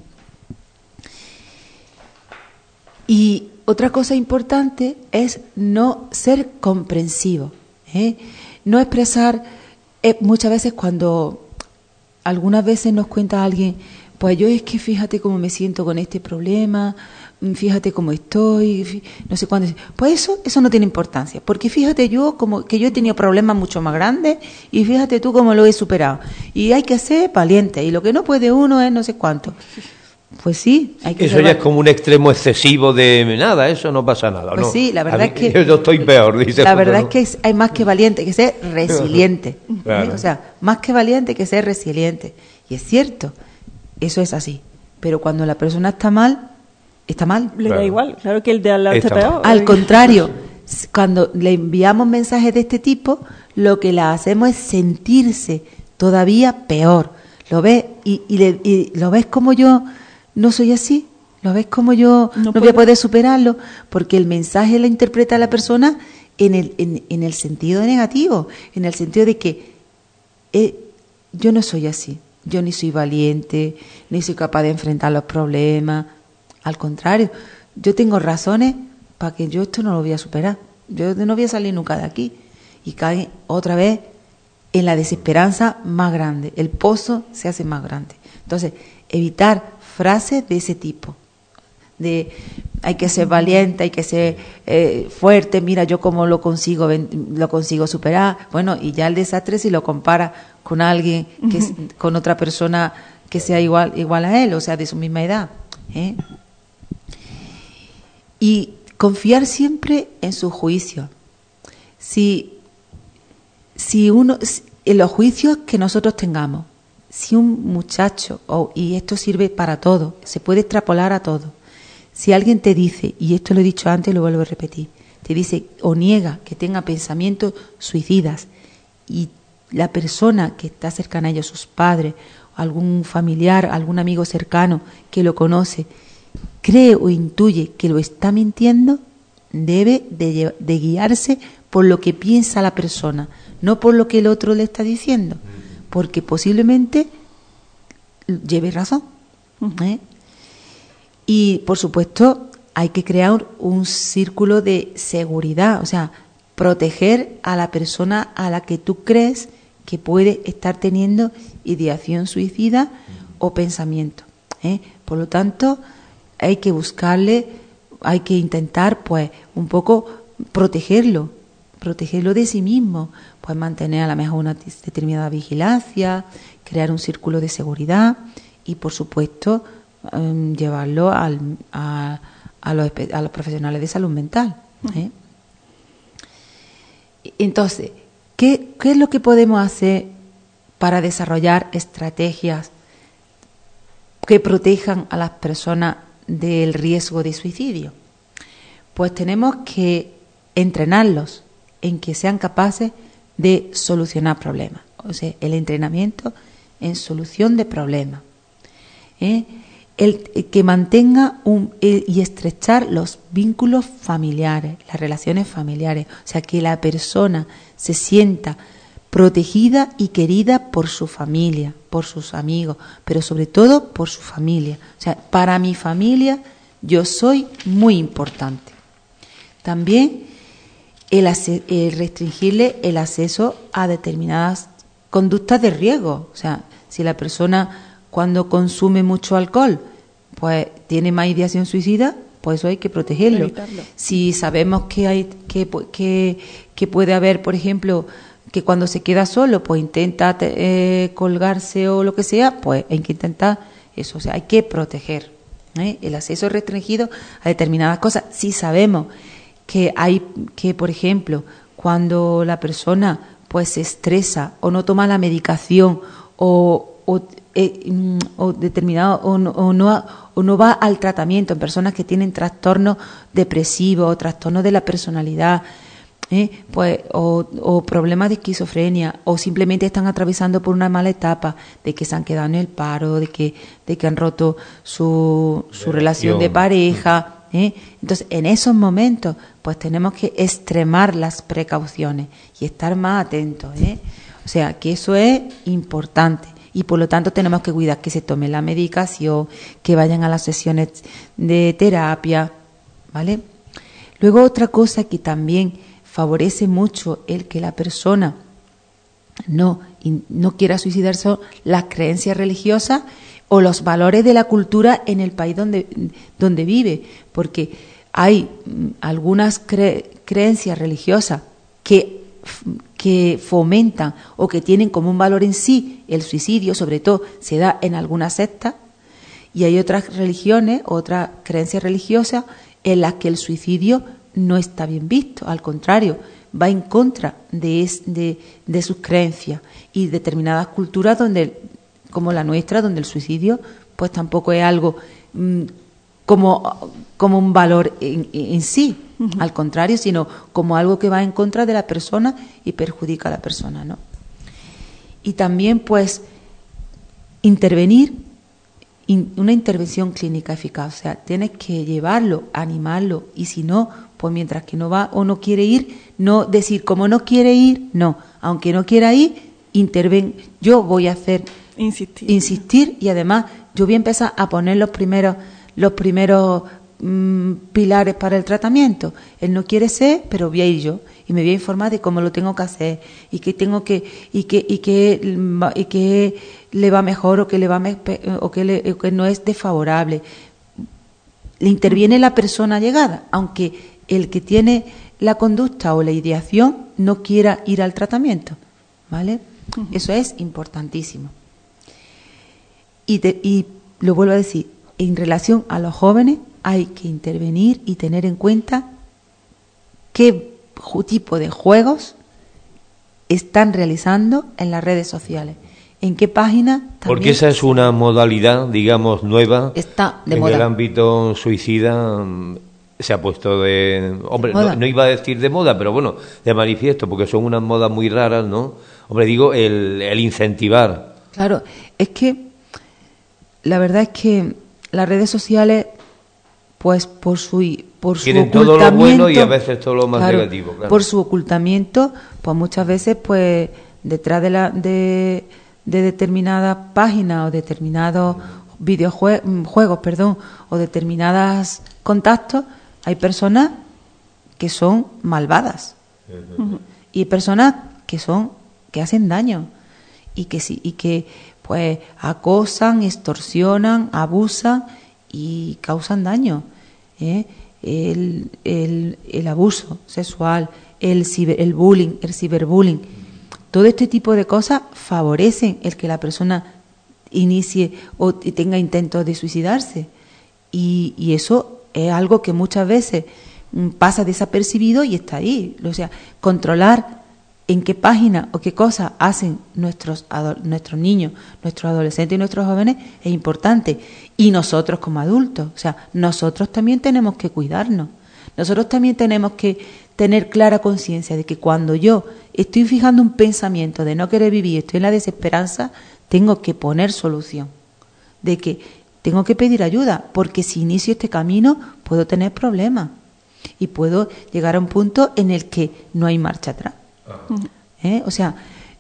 Y otra cosa importante es no ser comprensivo, ¿eh? No expresar, eh, muchas veces cuando algunas veces nos cuenta alguien, pues yo es que fíjate cómo me siento con este problema, fíjate cómo estoy, no sé cuándo. Pues eso, eso no tiene importancia, porque fíjate yo como que yo he tenido problemas mucho más grandes y fíjate tú cómo lo he superado. Y hay que ser valiente y lo que no puede uno es no sé cuánto. Pues sí, hay que eso ya es como un extremo excesivo de nada, eso no pasa nada. Pues no. sí, la verdad mí, es que yo estoy peor, dice. La verdad no. es que hay más que valiente, hay que ser resiliente. Claro. ¿eh? O sea, más que valiente hay que ser resiliente. Y es cierto, eso es así. Pero cuando la persona está mal, está mal. Le Claro. da igual, claro que el de al lado esté peor. Al contrario, cuando le enviamos mensajes de este tipo, lo que la hacemos es sentirse todavía peor. ¿Lo ves? Y, y, le, y lo ves como yo no soy así. ¿Lo ves como yo no, no voy a poder superarlo? Porque el mensaje lo interpreta a la persona en el, en, en el sentido negativo, en el sentido de que eh, yo no soy así, yo ni soy valiente, ni soy capaz de enfrentar los problemas. Al contrario, yo tengo razones para que yo esto no lo voy a superar. Yo no voy a salir nunca de aquí. Y cae otra vez en la desesperanza más grande. El pozo se hace más grande. Entonces, evitar frases de ese tipo. De hay que ser valiente, hay que ser eh, fuerte, mira yo cómo lo consigo lo consigo superar. Bueno, y ya el desastre si lo compara con alguien, que es, con otra persona que sea igual igual a él, o sea, de su misma edad. ¿eh? Y confiar siempre en su juicio. Si, si uno, en los juicios que nosotros tengamos, si un muchacho, oh, y esto sirve para todo, se puede extrapolar a todo. Si alguien te dice, y esto lo he dicho antes y lo vuelvo a repetir, te dice o niega que tenga pensamientos suicidas y la persona que está cercana a ellos, sus padres, algún familiar, algún amigo cercano que lo conoce, cree o intuye que lo está mintiendo, debe de, de guiarse por lo que piensa la persona, no por lo que el otro le está diciendo, porque posiblemente lleve razón. ¿eh? Y, por supuesto, hay que crear un círculo de seguridad, o sea, proteger a la persona a la que tú crees que puede estar teniendo ideación suicida o pensamiento. ¿eh? Por lo tanto, hay que buscarle, hay que intentar, pues, un poco protegerlo, protegerlo de sí mismo, pues mantener a lo mejor una determinada vigilancia, crear un círculo de seguridad y, por supuesto, eh, llevarlo al, a, a, los, a los profesionales de salud mental. ¿eh? Entonces, ¿qué, ¿qué es lo que podemos hacer para desarrollar estrategias que protejan a las personas del riesgo de suicidio? Pues tenemos que entrenarlos en que sean capaces de solucionar problemas, o sea, el entrenamiento en solución de problemas, ¿eh? el, el que mantenga un, el, y estrechar los vínculos familiares, las relaciones familiares, o sea, que la persona se sienta protegida y querida por su familia, por sus amigos, pero sobre todo por su familia. O sea, para mi familia yo soy muy importante. También el, el restringirle el acceso a determinadas conductas de riesgo. O sea, si la persona cuando consume mucho alcohol pues tiene más ideación suicida, pues eso hay que protegerlo. Evitarlo. Si sabemos que hay que, que, que puede haber, por ejemplo, que cuando se queda solo, pues intenta eh, colgarse o lo que sea, pues hay que intentar eso, o sea, hay que proteger ¿eh? el acceso restringido a determinadas cosas. Si sabemos que hay, que por ejemplo, cuando la persona pues se estresa o no toma la medicación o, o, eh, o determinado o no, o no o no va al tratamiento en personas que tienen trastornos depresivos o trastornos de la personalidad, ¿eh? pues o, o problemas de esquizofrenia, o simplemente están atravesando por una mala etapa de que se han quedado en el paro, de que de que han roto su, su relación de pareja, ¿eh? Entonces en esos momentos pues tenemos que extremar las precauciones y estar más atentos, ¿eh? O sea que eso es importante. Y por lo tanto tenemos que cuidar que se tome la medicación, que vayan a las sesiones de terapia, ¿vale? Luego otra cosa que también favorece mucho el que la persona no, no quiera suicidarse son las creencias religiosas o los valores de la cultura en el país donde, donde vive, porque hay algunas cre- creencias religiosas que que fomentan o que tienen como un valor en sí el suicidio, sobre todo se da en algunas sectas, y hay otras religiones, otras creencias religiosas en las que el suicidio no está bien visto, al contrario, va en contra de, es, de, de sus creencias, y determinadas culturas donde, como la nuestra, donde el suicidio pues tampoco es algo mmm, como, como un valor en, en sí, uh-huh. al contrario, sino como algo que va en contra de la persona y perjudica a la persona, ¿no? Y también, pues, intervenir, in, una intervención clínica eficaz, o sea, tienes que llevarlo, animarlo, y si no, pues mientras que no va o no quiere ir, no decir, como no quiere ir, no, aunque no quiera ir, interven, yo voy a hacer, insistir, insistir y además yo voy a empezar a poner los primeros los primeros mmm, pilares para el tratamiento. Él no quiere ser, pero voy a ir yo y me voy a informar de cómo lo tengo que hacer y que tengo que y que y que y que le va mejor o que le va me, o que le, o que no es desfavorable. Le interviene la persona llegada, aunque el que tiene la conducta o la ideación no quiera ir al tratamiento, ¿vale? Uh-huh. Eso es importantísimo. Y, te, y lo vuelvo a decir, en relación a los jóvenes hay que intervenir y tener en cuenta qué tipo de juegos están realizando en las redes sociales, en qué página. Porque esa es una modalidad, digamos, nueva. Está de en moda. El ámbito suicida se ha puesto de... Hombre, de no, no iba a decir de moda, pero bueno, de manifiesto, porque son unas modas muy raras, ¿no? Hombre, digo, el, el incentivar. Claro, es que la verdad es que las redes sociales, pues por su por su tienen ocultamiento, todo lo bueno y a veces todo lo más claro, negativo, claro. Por su ocultamiento, pues muchas veces, pues detrás de la de, de determinadas páginas o determinados videojuegos, perdón, o determinados contactos, hay personas que son malvadas uh-huh. y hay personas que son que hacen daño y que sí y que pues acosan, extorsionan, abusan y causan daño. ¿eh? El, el, el abuso sexual, el, ciber, el bullying, el ciberbullying, todo este tipo de cosas favorecen el que la persona inicie o tenga intentos de suicidarse. Y, y eso es algo que muchas veces pasa desapercibido y está ahí. O sea, controlar en qué página o qué cosas hacen nuestros nuestros niños, nuestros adolescentes y nuestros jóvenes es importante. Y nosotros como adultos, o sea, nosotros también tenemos que cuidarnos. Nosotros también tenemos que tener clara conciencia de que cuando yo estoy fijando un pensamiento de no querer vivir, estoy en la desesperanza, tengo que poner solución. De que tengo que pedir ayuda, porque si inicio este camino puedo tener problemas y puedo llegar a un punto en el que no hay marcha atrás. ¿Eh? O sea,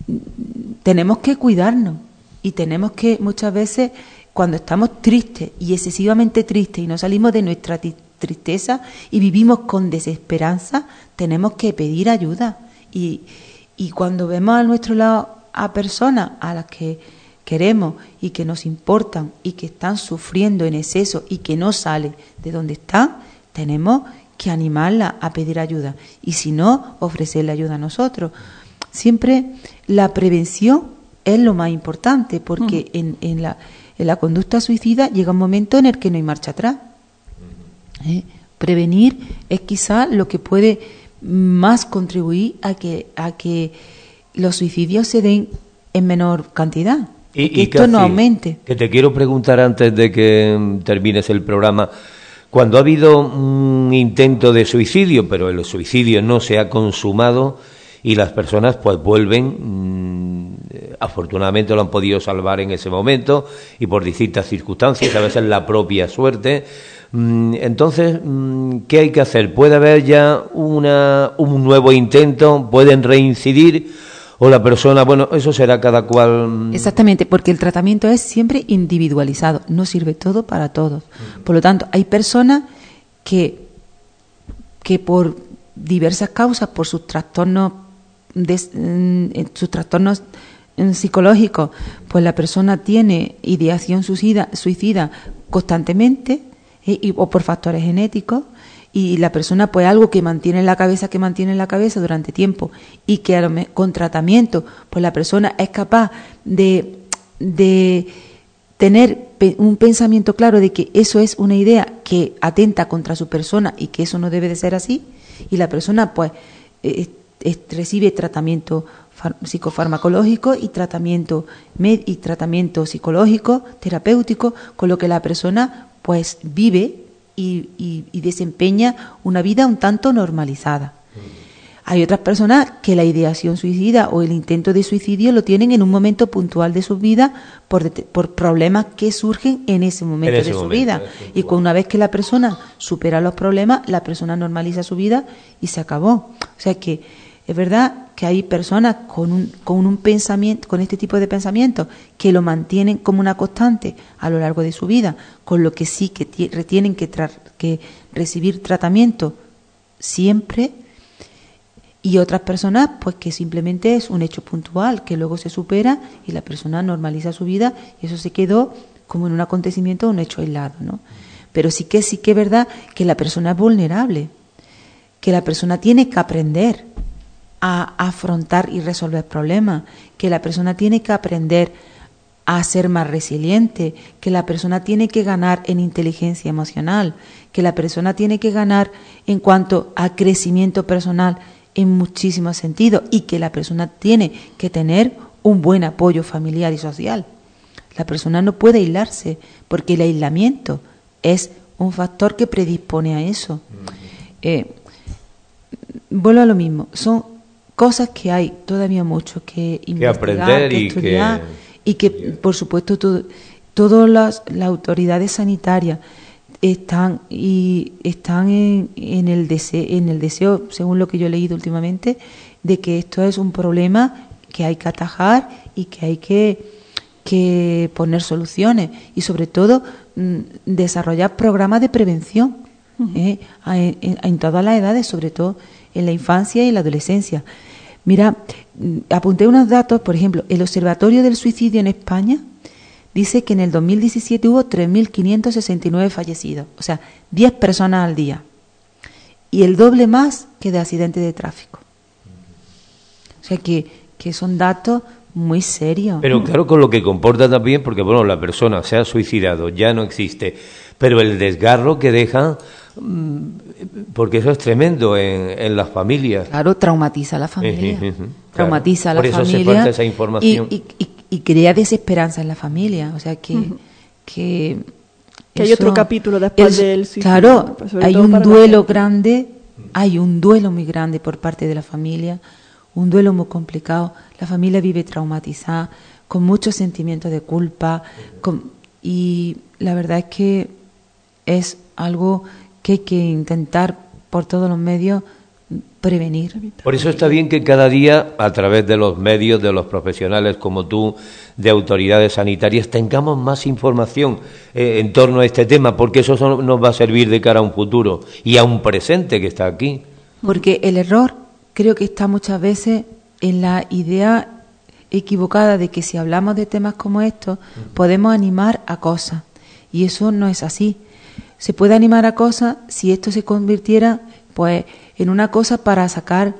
tenemos que cuidarnos y tenemos que muchas veces cuando estamos tristes y excesivamente tristes y no salimos de nuestra t- tristeza y vivimos con desesperanza, tenemos que pedir ayuda y, y cuando vemos a nuestro lado a personas a las que queremos y que nos importan y que están sufriendo en exceso y que no salen de donde están, tenemos que animarla a pedir ayuda y si no, ofrecerle ayuda a nosotros. siempre la prevención es lo más importante, porque uh-huh. en, en, la, en la conducta suicida llega un momento en el que no hay marcha atrás. ¿Eh? Prevenir es quizá lo que puede más contribuir a que, a que los suicidios se den en menor cantidad. Y, que y esto Cathy, no aumente. Que te quiero preguntar antes de que termines el programa, cuando ha habido un intento de suicidio, pero el suicidio no se ha consumado y las personas pues vuelven, mmm, afortunadamente lo han podido salvar en ese momento y por distintas circunstancias, a veces la propia suerte. Mmm, entonces, mmm, ¿qué hay que hacer? ¿Puede haber ya una, un nuevo intento? ¿Pueden reincidir? O la persona, bueno, eso será cada cual. Exactamente, porque el tratamiento es siempre individualizado, no sirve todo para todos. Por lo tanto, hay personas que, que por diversas causas, por sus trastornos, de, sus trastornos psicológicos, pues la persona tiene ideación suicida, suicida constantemente, eh, y, o por factores genéticos. Y la persona, pues algo que mantiene en la cabeza, que mantiene en la cabeza durante tiempo y que a lo me, con tratamiento, pues la persona es capaz de, de tener pe, un pensamiento claro de que eso es una idea que atenta contra su persona y que eso no debe de ser así. Y la persona, pues, eh, eh, recibe tratamiento far, psicofarmacológico y tratamiento, med, y tratamiento psicológico, terapéutico, con lo que la persona, pues, vive Y, y, y desempeña una vida un tanto normalizada. Hay otras personas que la ideación suicida o el intento de suicidio lo tienen en un momento puntual de su vida por, por problemas que surgen en ese momento en ese de su momento, vida. Y con una vez que la persona supera los problemas, la persona normaliza su vida y se acabó. O sea que es verdad que hay personas con un, con un pensamiento, con este tipo de pensamientos que lo mantienen como una constante a lo largo de su vida, con lo que sí que t- tienen que, tra- que recibir tratamiento siempre, y otras personas pues que simplemente es un hecho puntual que luego se supera y la persona normaliza su vida y eso se quedó como en un acontecimiento, un hecho aislado, ¿no? Pero sí que sí que es verdad que la persona es vulnerable, que la persona tiene que aprender a afrontar y resolver problemas, que la persona tiene que aprender a ser más resiliente, que la persona tiene que ganar en inteligencia emocional, que la persona tiene que ganar en cuanto a crecimiento personal en muchísimos sentidos y que la persona tiene que tener un buen apoyo familiar y social. La persona no puede aislarse porque el aislamiento es un factor que predispone a eso. Eh, vuelvo a lo mismo, son cosas que hay todavía mucho que investigar, que aprender que y estudiar que... y que, por supuesto, todo, todas las, las autoridades sanitarias están y están en, en el deseo, en el deseo, según lo que yo he leído últimamente, de que esto es un problema que hay que atajar y que hay que, que poner soluciones y, sobre todo, mm, desarrollar programas de prevención uh-huh. eh, en, en, en todas las edades, sobre todo en la infancia y la adolescencia. Mira, apunté unos datos, por ejemplo, el Observatorio del Suicidio en España dice que en el dos mil diecisiete hubo tres mil quinientos sesenta y nueve fallecidos, o sea, diez personas al día, y el doble más que de accidentes de tráfico. O sea, que, que son datos muy serios. Pero claro, con lo que comporta también, porque bueno, la persona se ha suicidado, ya no existe, pero el desgarro que deja... Porque eso es tremendo en, en las familias. Claro, traumatiza a la familia. Uh-huh, uh-huh, traumatiza claro. a la Por eso familia. se falta esa información. Y, y, y, y crea desesperanza en la familia. O sea que. Uh-huh. Que, que hay otro capítulo después el, del suicidio. Claro, pues hay un duelo grande, hay un duelo muy grande por parte de la familia, un duelo muy complicado. La familia vive traumatizada, con muchos sentimientos de culpa. Con, y la verdad es que es algo que hay que intentar por todos los medios prevenir. Por eso está bien que cada día, a través de los medios, de los profesionales como tú, de autoridades sanitarias, tengamos más información eh, en torno a este tema, porque eso son, nos va a servir de cara a un futuro y a un presente que está aquí. Porque el error creo que está muchas veces en la idea equivocada de que si hablamos de temas como estos, podemos animar a cosas, y eso no es así. Se puede animar a cosas si esto se convirtiera pues en una cosa para sacar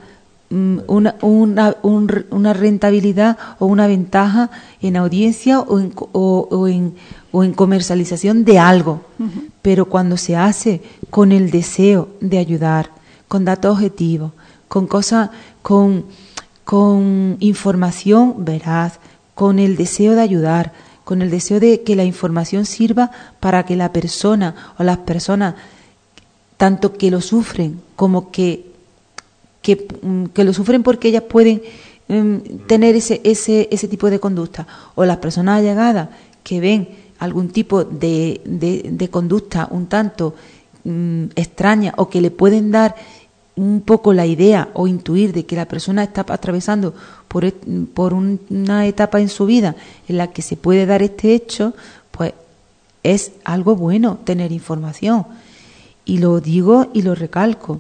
una, una, un, una rentabilidad o una ventaja en audiencia o en, o, o en, o en comercialización de algo. Uh-huh. Pero cuando se hace con el deseo de ayudar, con datos objetivos, con cosas, con, con información veraz, con el deseo de ayudar, con el deseo de que la información sirva para que la persona o las personas, tanto que lo sufren como que Que, que lo sufren porque ellas pueden um, tener ese, ese, ese tipo de conducta, o las personas allegadas que ven algún tipo de, de, de conducta un tanto um, extraña, o que le pueden dar un poco la idea o intuir de que la persona está atravesando por, por un, una etapa en su vida en la que se puede dar este hecho, pues es algo bueno tener información. Y lo digo y lo recalco.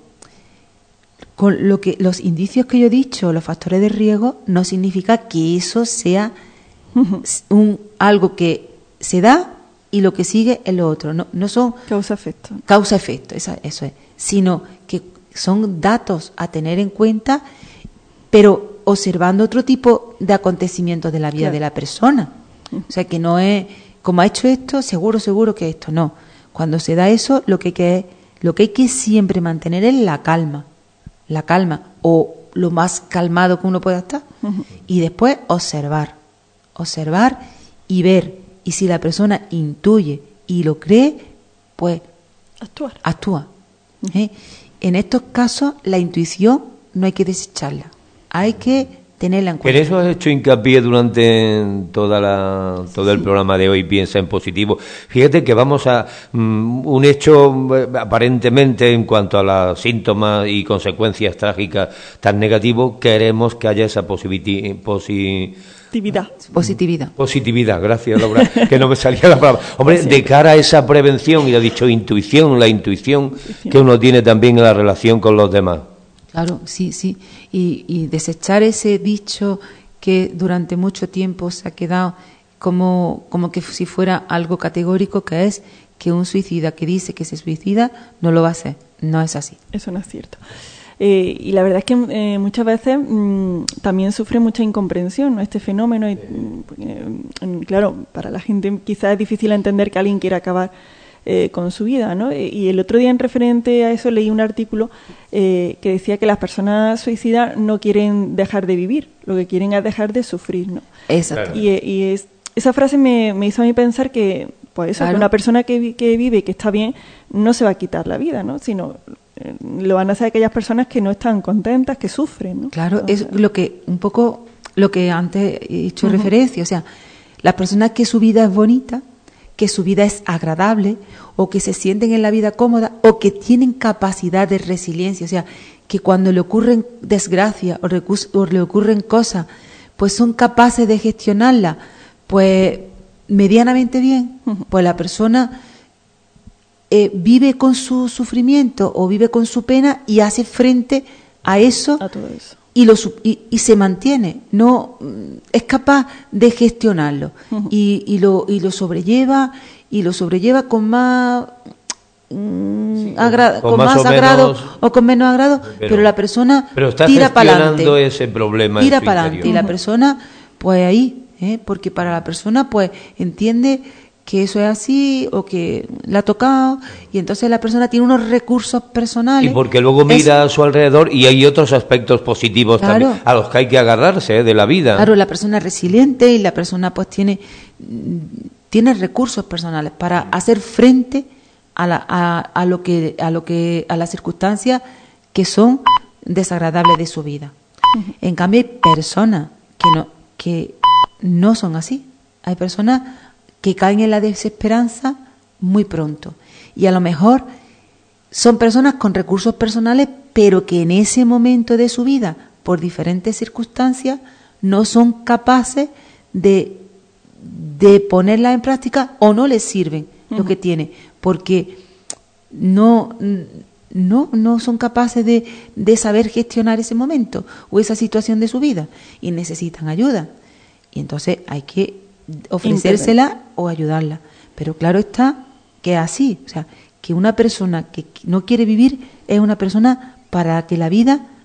Con lo que los indicios que yo he dicho, los factores de riesgo, no significa que eso sea un algo que se da y lo que sigue es lo otro. No, no son causa-efecto. Causa-efecto, eso, eso es. Sino que son datos a tener en cuenta, pero observando otro tipo de acontecimientos de la vida, claro, de la persona. O sea, que no es, como ha hecho esto, seguro, seguro que esto no. Cuando se da eso, lo que hay que, lo que, hay que siempre mantener es la calma. La calma, o lo más calmado que uno pueda estar, uh-huh, y después observar, observar y ver, y si la persona intuye y lo cree, pues actuar. Actúa. ¿Eh? En estos casos la intuición no hay que desecharla, hay que tenerla en cuenta. En eso has hecho hincapié durante toda la, todo el sí. programa de hoy, Piensa en Positivo. Fíjate que vamos a um, un hecho aparentemente en cuanto a los síntomas y consecuencias trágicas tan negativos, queremos que haya esa posibilidad. Posi Positividad. Positividad. Positividad, gracias, Laura, que no me salía la palabra. Hombre, sí, de cara a esa prevención, y lo he dicho, intuición, la intuición, intuición que uno tiene también en la relación con los demás. Claro, sí, sí. Y, y desechar ese dicho que durante mucho tiempo se ha quedado como, como que si fuera algo categórico, que es que un suicida que dice que se suicida no lo va a hacer. No es así. Eso no es cierto. Eh, y la verdad es que eh, muchas veces mmm, también sufre mucha incomprensión, ¿no?, este fenómeno. Y, eh, claro, para la gente quizás es difícil entender que alguien quiera acabar Eh, con su vida, ¿no? Y el otro día, en referente a eso, leí un artículo eh, que decía que las personas suicidas no quieren dejar de vivir, lo que quieren es dejar de sufrir, ¿no? Exacto. Y, y es, esa frase me, me hizo a mí pensar que, pues eso, claro, que una persona que, que vive y que está bien no se va a quitar la vida, ¿no? Sino eh, lo van a hacer aquellas personas que no están contentas, que sufren, ¿no? Claro, es lo que un poco lo que antes he hecho uh-huh. referencia, o sea, las personas que su vida es bonita, que su vida es agradable, o que se sienten en la vida cómoda, o que tienen capacidad de resiliencia, o sea, que cuando le ocurren desgracias o, o le ocurren cosas, pues son capaces de gestionarlas, pues medianamente bien, pues la persona eh, vive con su sufrimiento o vive con su pena y hace frente a eso, a todo eso. Y, lo, y, y se mantiene, no es capaz de gestionarlo uh-huh. y, y, lo, y lo sobrelleva y lo sobrelleva con más mm, sí, agra- con, con más, más agrado menos, o con menos agrado, pero, pero la persona pero está tira para adelante, ese problema tira para adelante y la persona pues ahí, ¿eh? Porque para la persona pues entiende que eso es así o que la ha tocado, y entonces la persona tiene unos recursos personales. Y porque luego mira es, a su alrededor y hay otros aspectos positivos claro, también a los que hay que agarrarse, ¿eh?, de la vida. Claro, la persona es resiliente y la persona pues tiene, tiene recursos personales para hacer frente a, la, a, a lo que a lo que a las circunstancias que son desagradables de su vida. Uh-huh. En cambio hay personas que no que no son así. Hay personas que caen en la desesperanza muy pronto. Y a lo mejor son personas con recursos personales, pero que en ese momento de su vida, por diferentes circunstancias, no son capaces de, de ponerlas en práctica o no les sirven uh-huh. lo que tienen, porque no, no, no son capaces de, de saber gestionar ese momento o esa situación de su vida y necesitan ayuda. Y entonces hay que ofrecérsela o ayudarla, pero claro está que es así, o sea, que una persona que no quiere vivir es una persona para la que la vida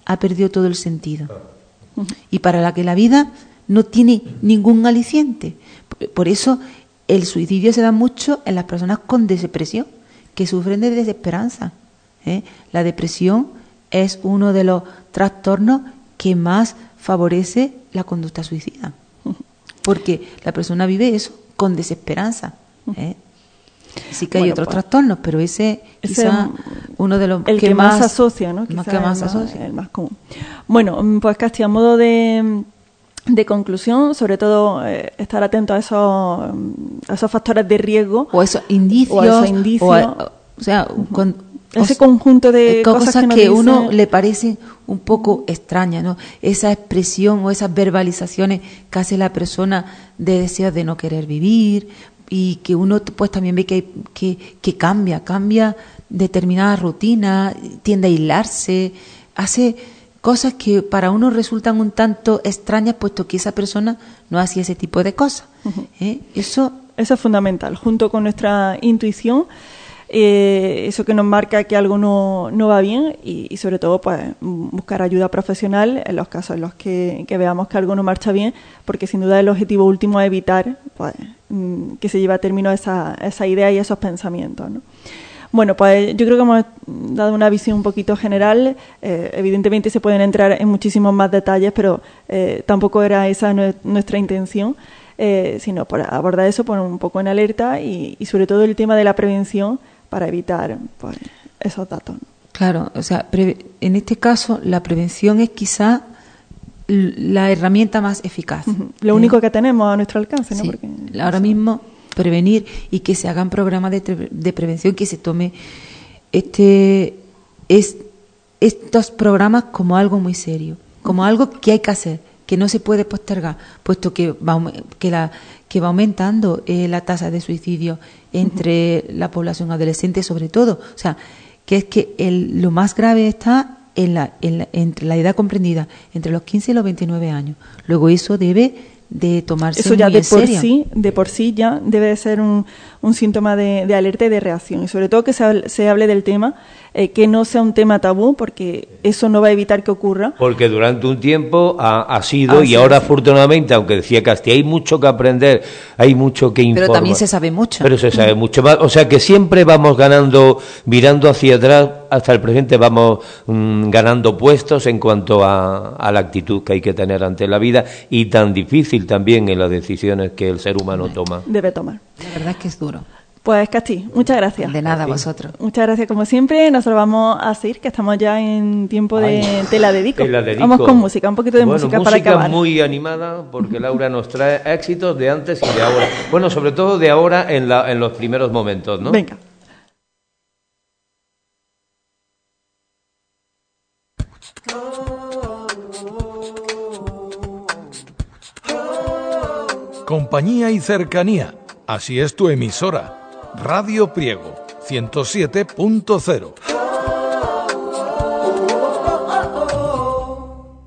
ha perdido todo el sentido. Y para la que la vida no tiene ningún aliciente. Por eso el suicidio se da mucho en las personas con depresión, que sufren de desesperanza. ¿eh? La depresión es uno de los trastornos que más favorece la conducta suicida. Porque la persona vive eso con desesperanza. ¿eh? Sí que hay bueno, otros pues, trastornos, pero ese quizá uno de los el que, que más se asocia, ¿no? Más que más se asocia. El más común. Bueno, pues casi a modo de, de conclusión, sobre todo eh, estar atento a esos, a esos factores de riesgo. O esos indicios. O, esos indicios, o, a, o sea, con, ese conjunto de cosas, cosas que, que dice... uno le parecen un poco extrañas, ¿no? Esa expresión o esas verbalizaciones que hace la persona de deseos de no querer vivir, y que uno pues también ve que, que, que cambia, cambia determinadas rutinas, tiende a aislarse, hace cosas que para uno resultan un tanto extrañas, puesto que esa persona no hacía ese tipo de cosas. Uh-huh. ¿eh? Eso, Eso es fundamental, junto con nuestra intuición, eh, eso que nos marca que algo no, no va bien y, y sobre todo pues buscar ayuda profesional en los casos en los que, que veamos que algo no marcha bien, porque sin duda el objetivo último es evitar pues que se lleve a término esa, esa idea y esos pensamientos, ¿no? Bueno, pues yo creo que hemos dado una visión un poquito general. Eh, evidentemente se pueden entrar en muchísimos más detalles, pero eh, tampoco era esa nuestra intención, eh, sino por abordar eso, poner un poco en alerta y, y sobre todo el tema de la prevención para evitar pues, esos datos, ¿no? Claro, o sea, pre- en este caso la prevención es quizá la herramienta más eficaz. Uh-huh. Lo ¿eh? único que tenemos a nuestro alcance, ¿no? Sí. Porque, ahora eso... mismo prevenir y que se hagan programas de, tre- de prevención, que se tome este es, estos programas como algo muy serio, como algo que hay que hacer, que no se puede postergar, puesto que va, que la, que va aumentando eh, la tasa de suicidio entre uh-huh. la población adolescente, sobre todo. O sea, que es que el, lo más grave está en la, en la, entre la edad comprendida entre los quince y los veintinueve años. Luego eso debe de tomarse eso ya muy de en por serio. sí de por sí ya debe de ser un, un síntoma de, de alerta y de reacción, y sobre todo que se hable, se hable del tema, eh, que no sea un tema tabú, porque eso no va a evitar que ocurra, porque durante un tiempo ha, ha sido ah, y sí, ahora sí. afortunadamente, aunque decía Casti, hay mucho que aprender, hay mucho que informar, pero también se sabe mucho pero se sabe mucho más, o sea que siempre vamos ganando, mirando hacia atrás hasta el presente, vamos mmm, ganando puestos en cuanto a, a la actitud que hay que tener ante la vida, y tan difícil también en las decisiones que el ser humano toma. Debe tomar. La verdad es que es duro. Pues Casti, muchas gracias. De nada, vosotros. Muchas gracias como siempre. Nosotros vamos a seguir, que estamos ya en tiempo de Ay, Te la dedico. Te la dedico. Vamos con música, un poquito de bueno, música, música para acabar. Muy animada, porque Laura nos trae éxitos de antes y de ahora. Bueno, sobre todo de ahora en, la, en los primeros momentos, ¿no? Venga. Compañía y cercanía. Así es tu emisora. Radio Priego ciento siete punto cero.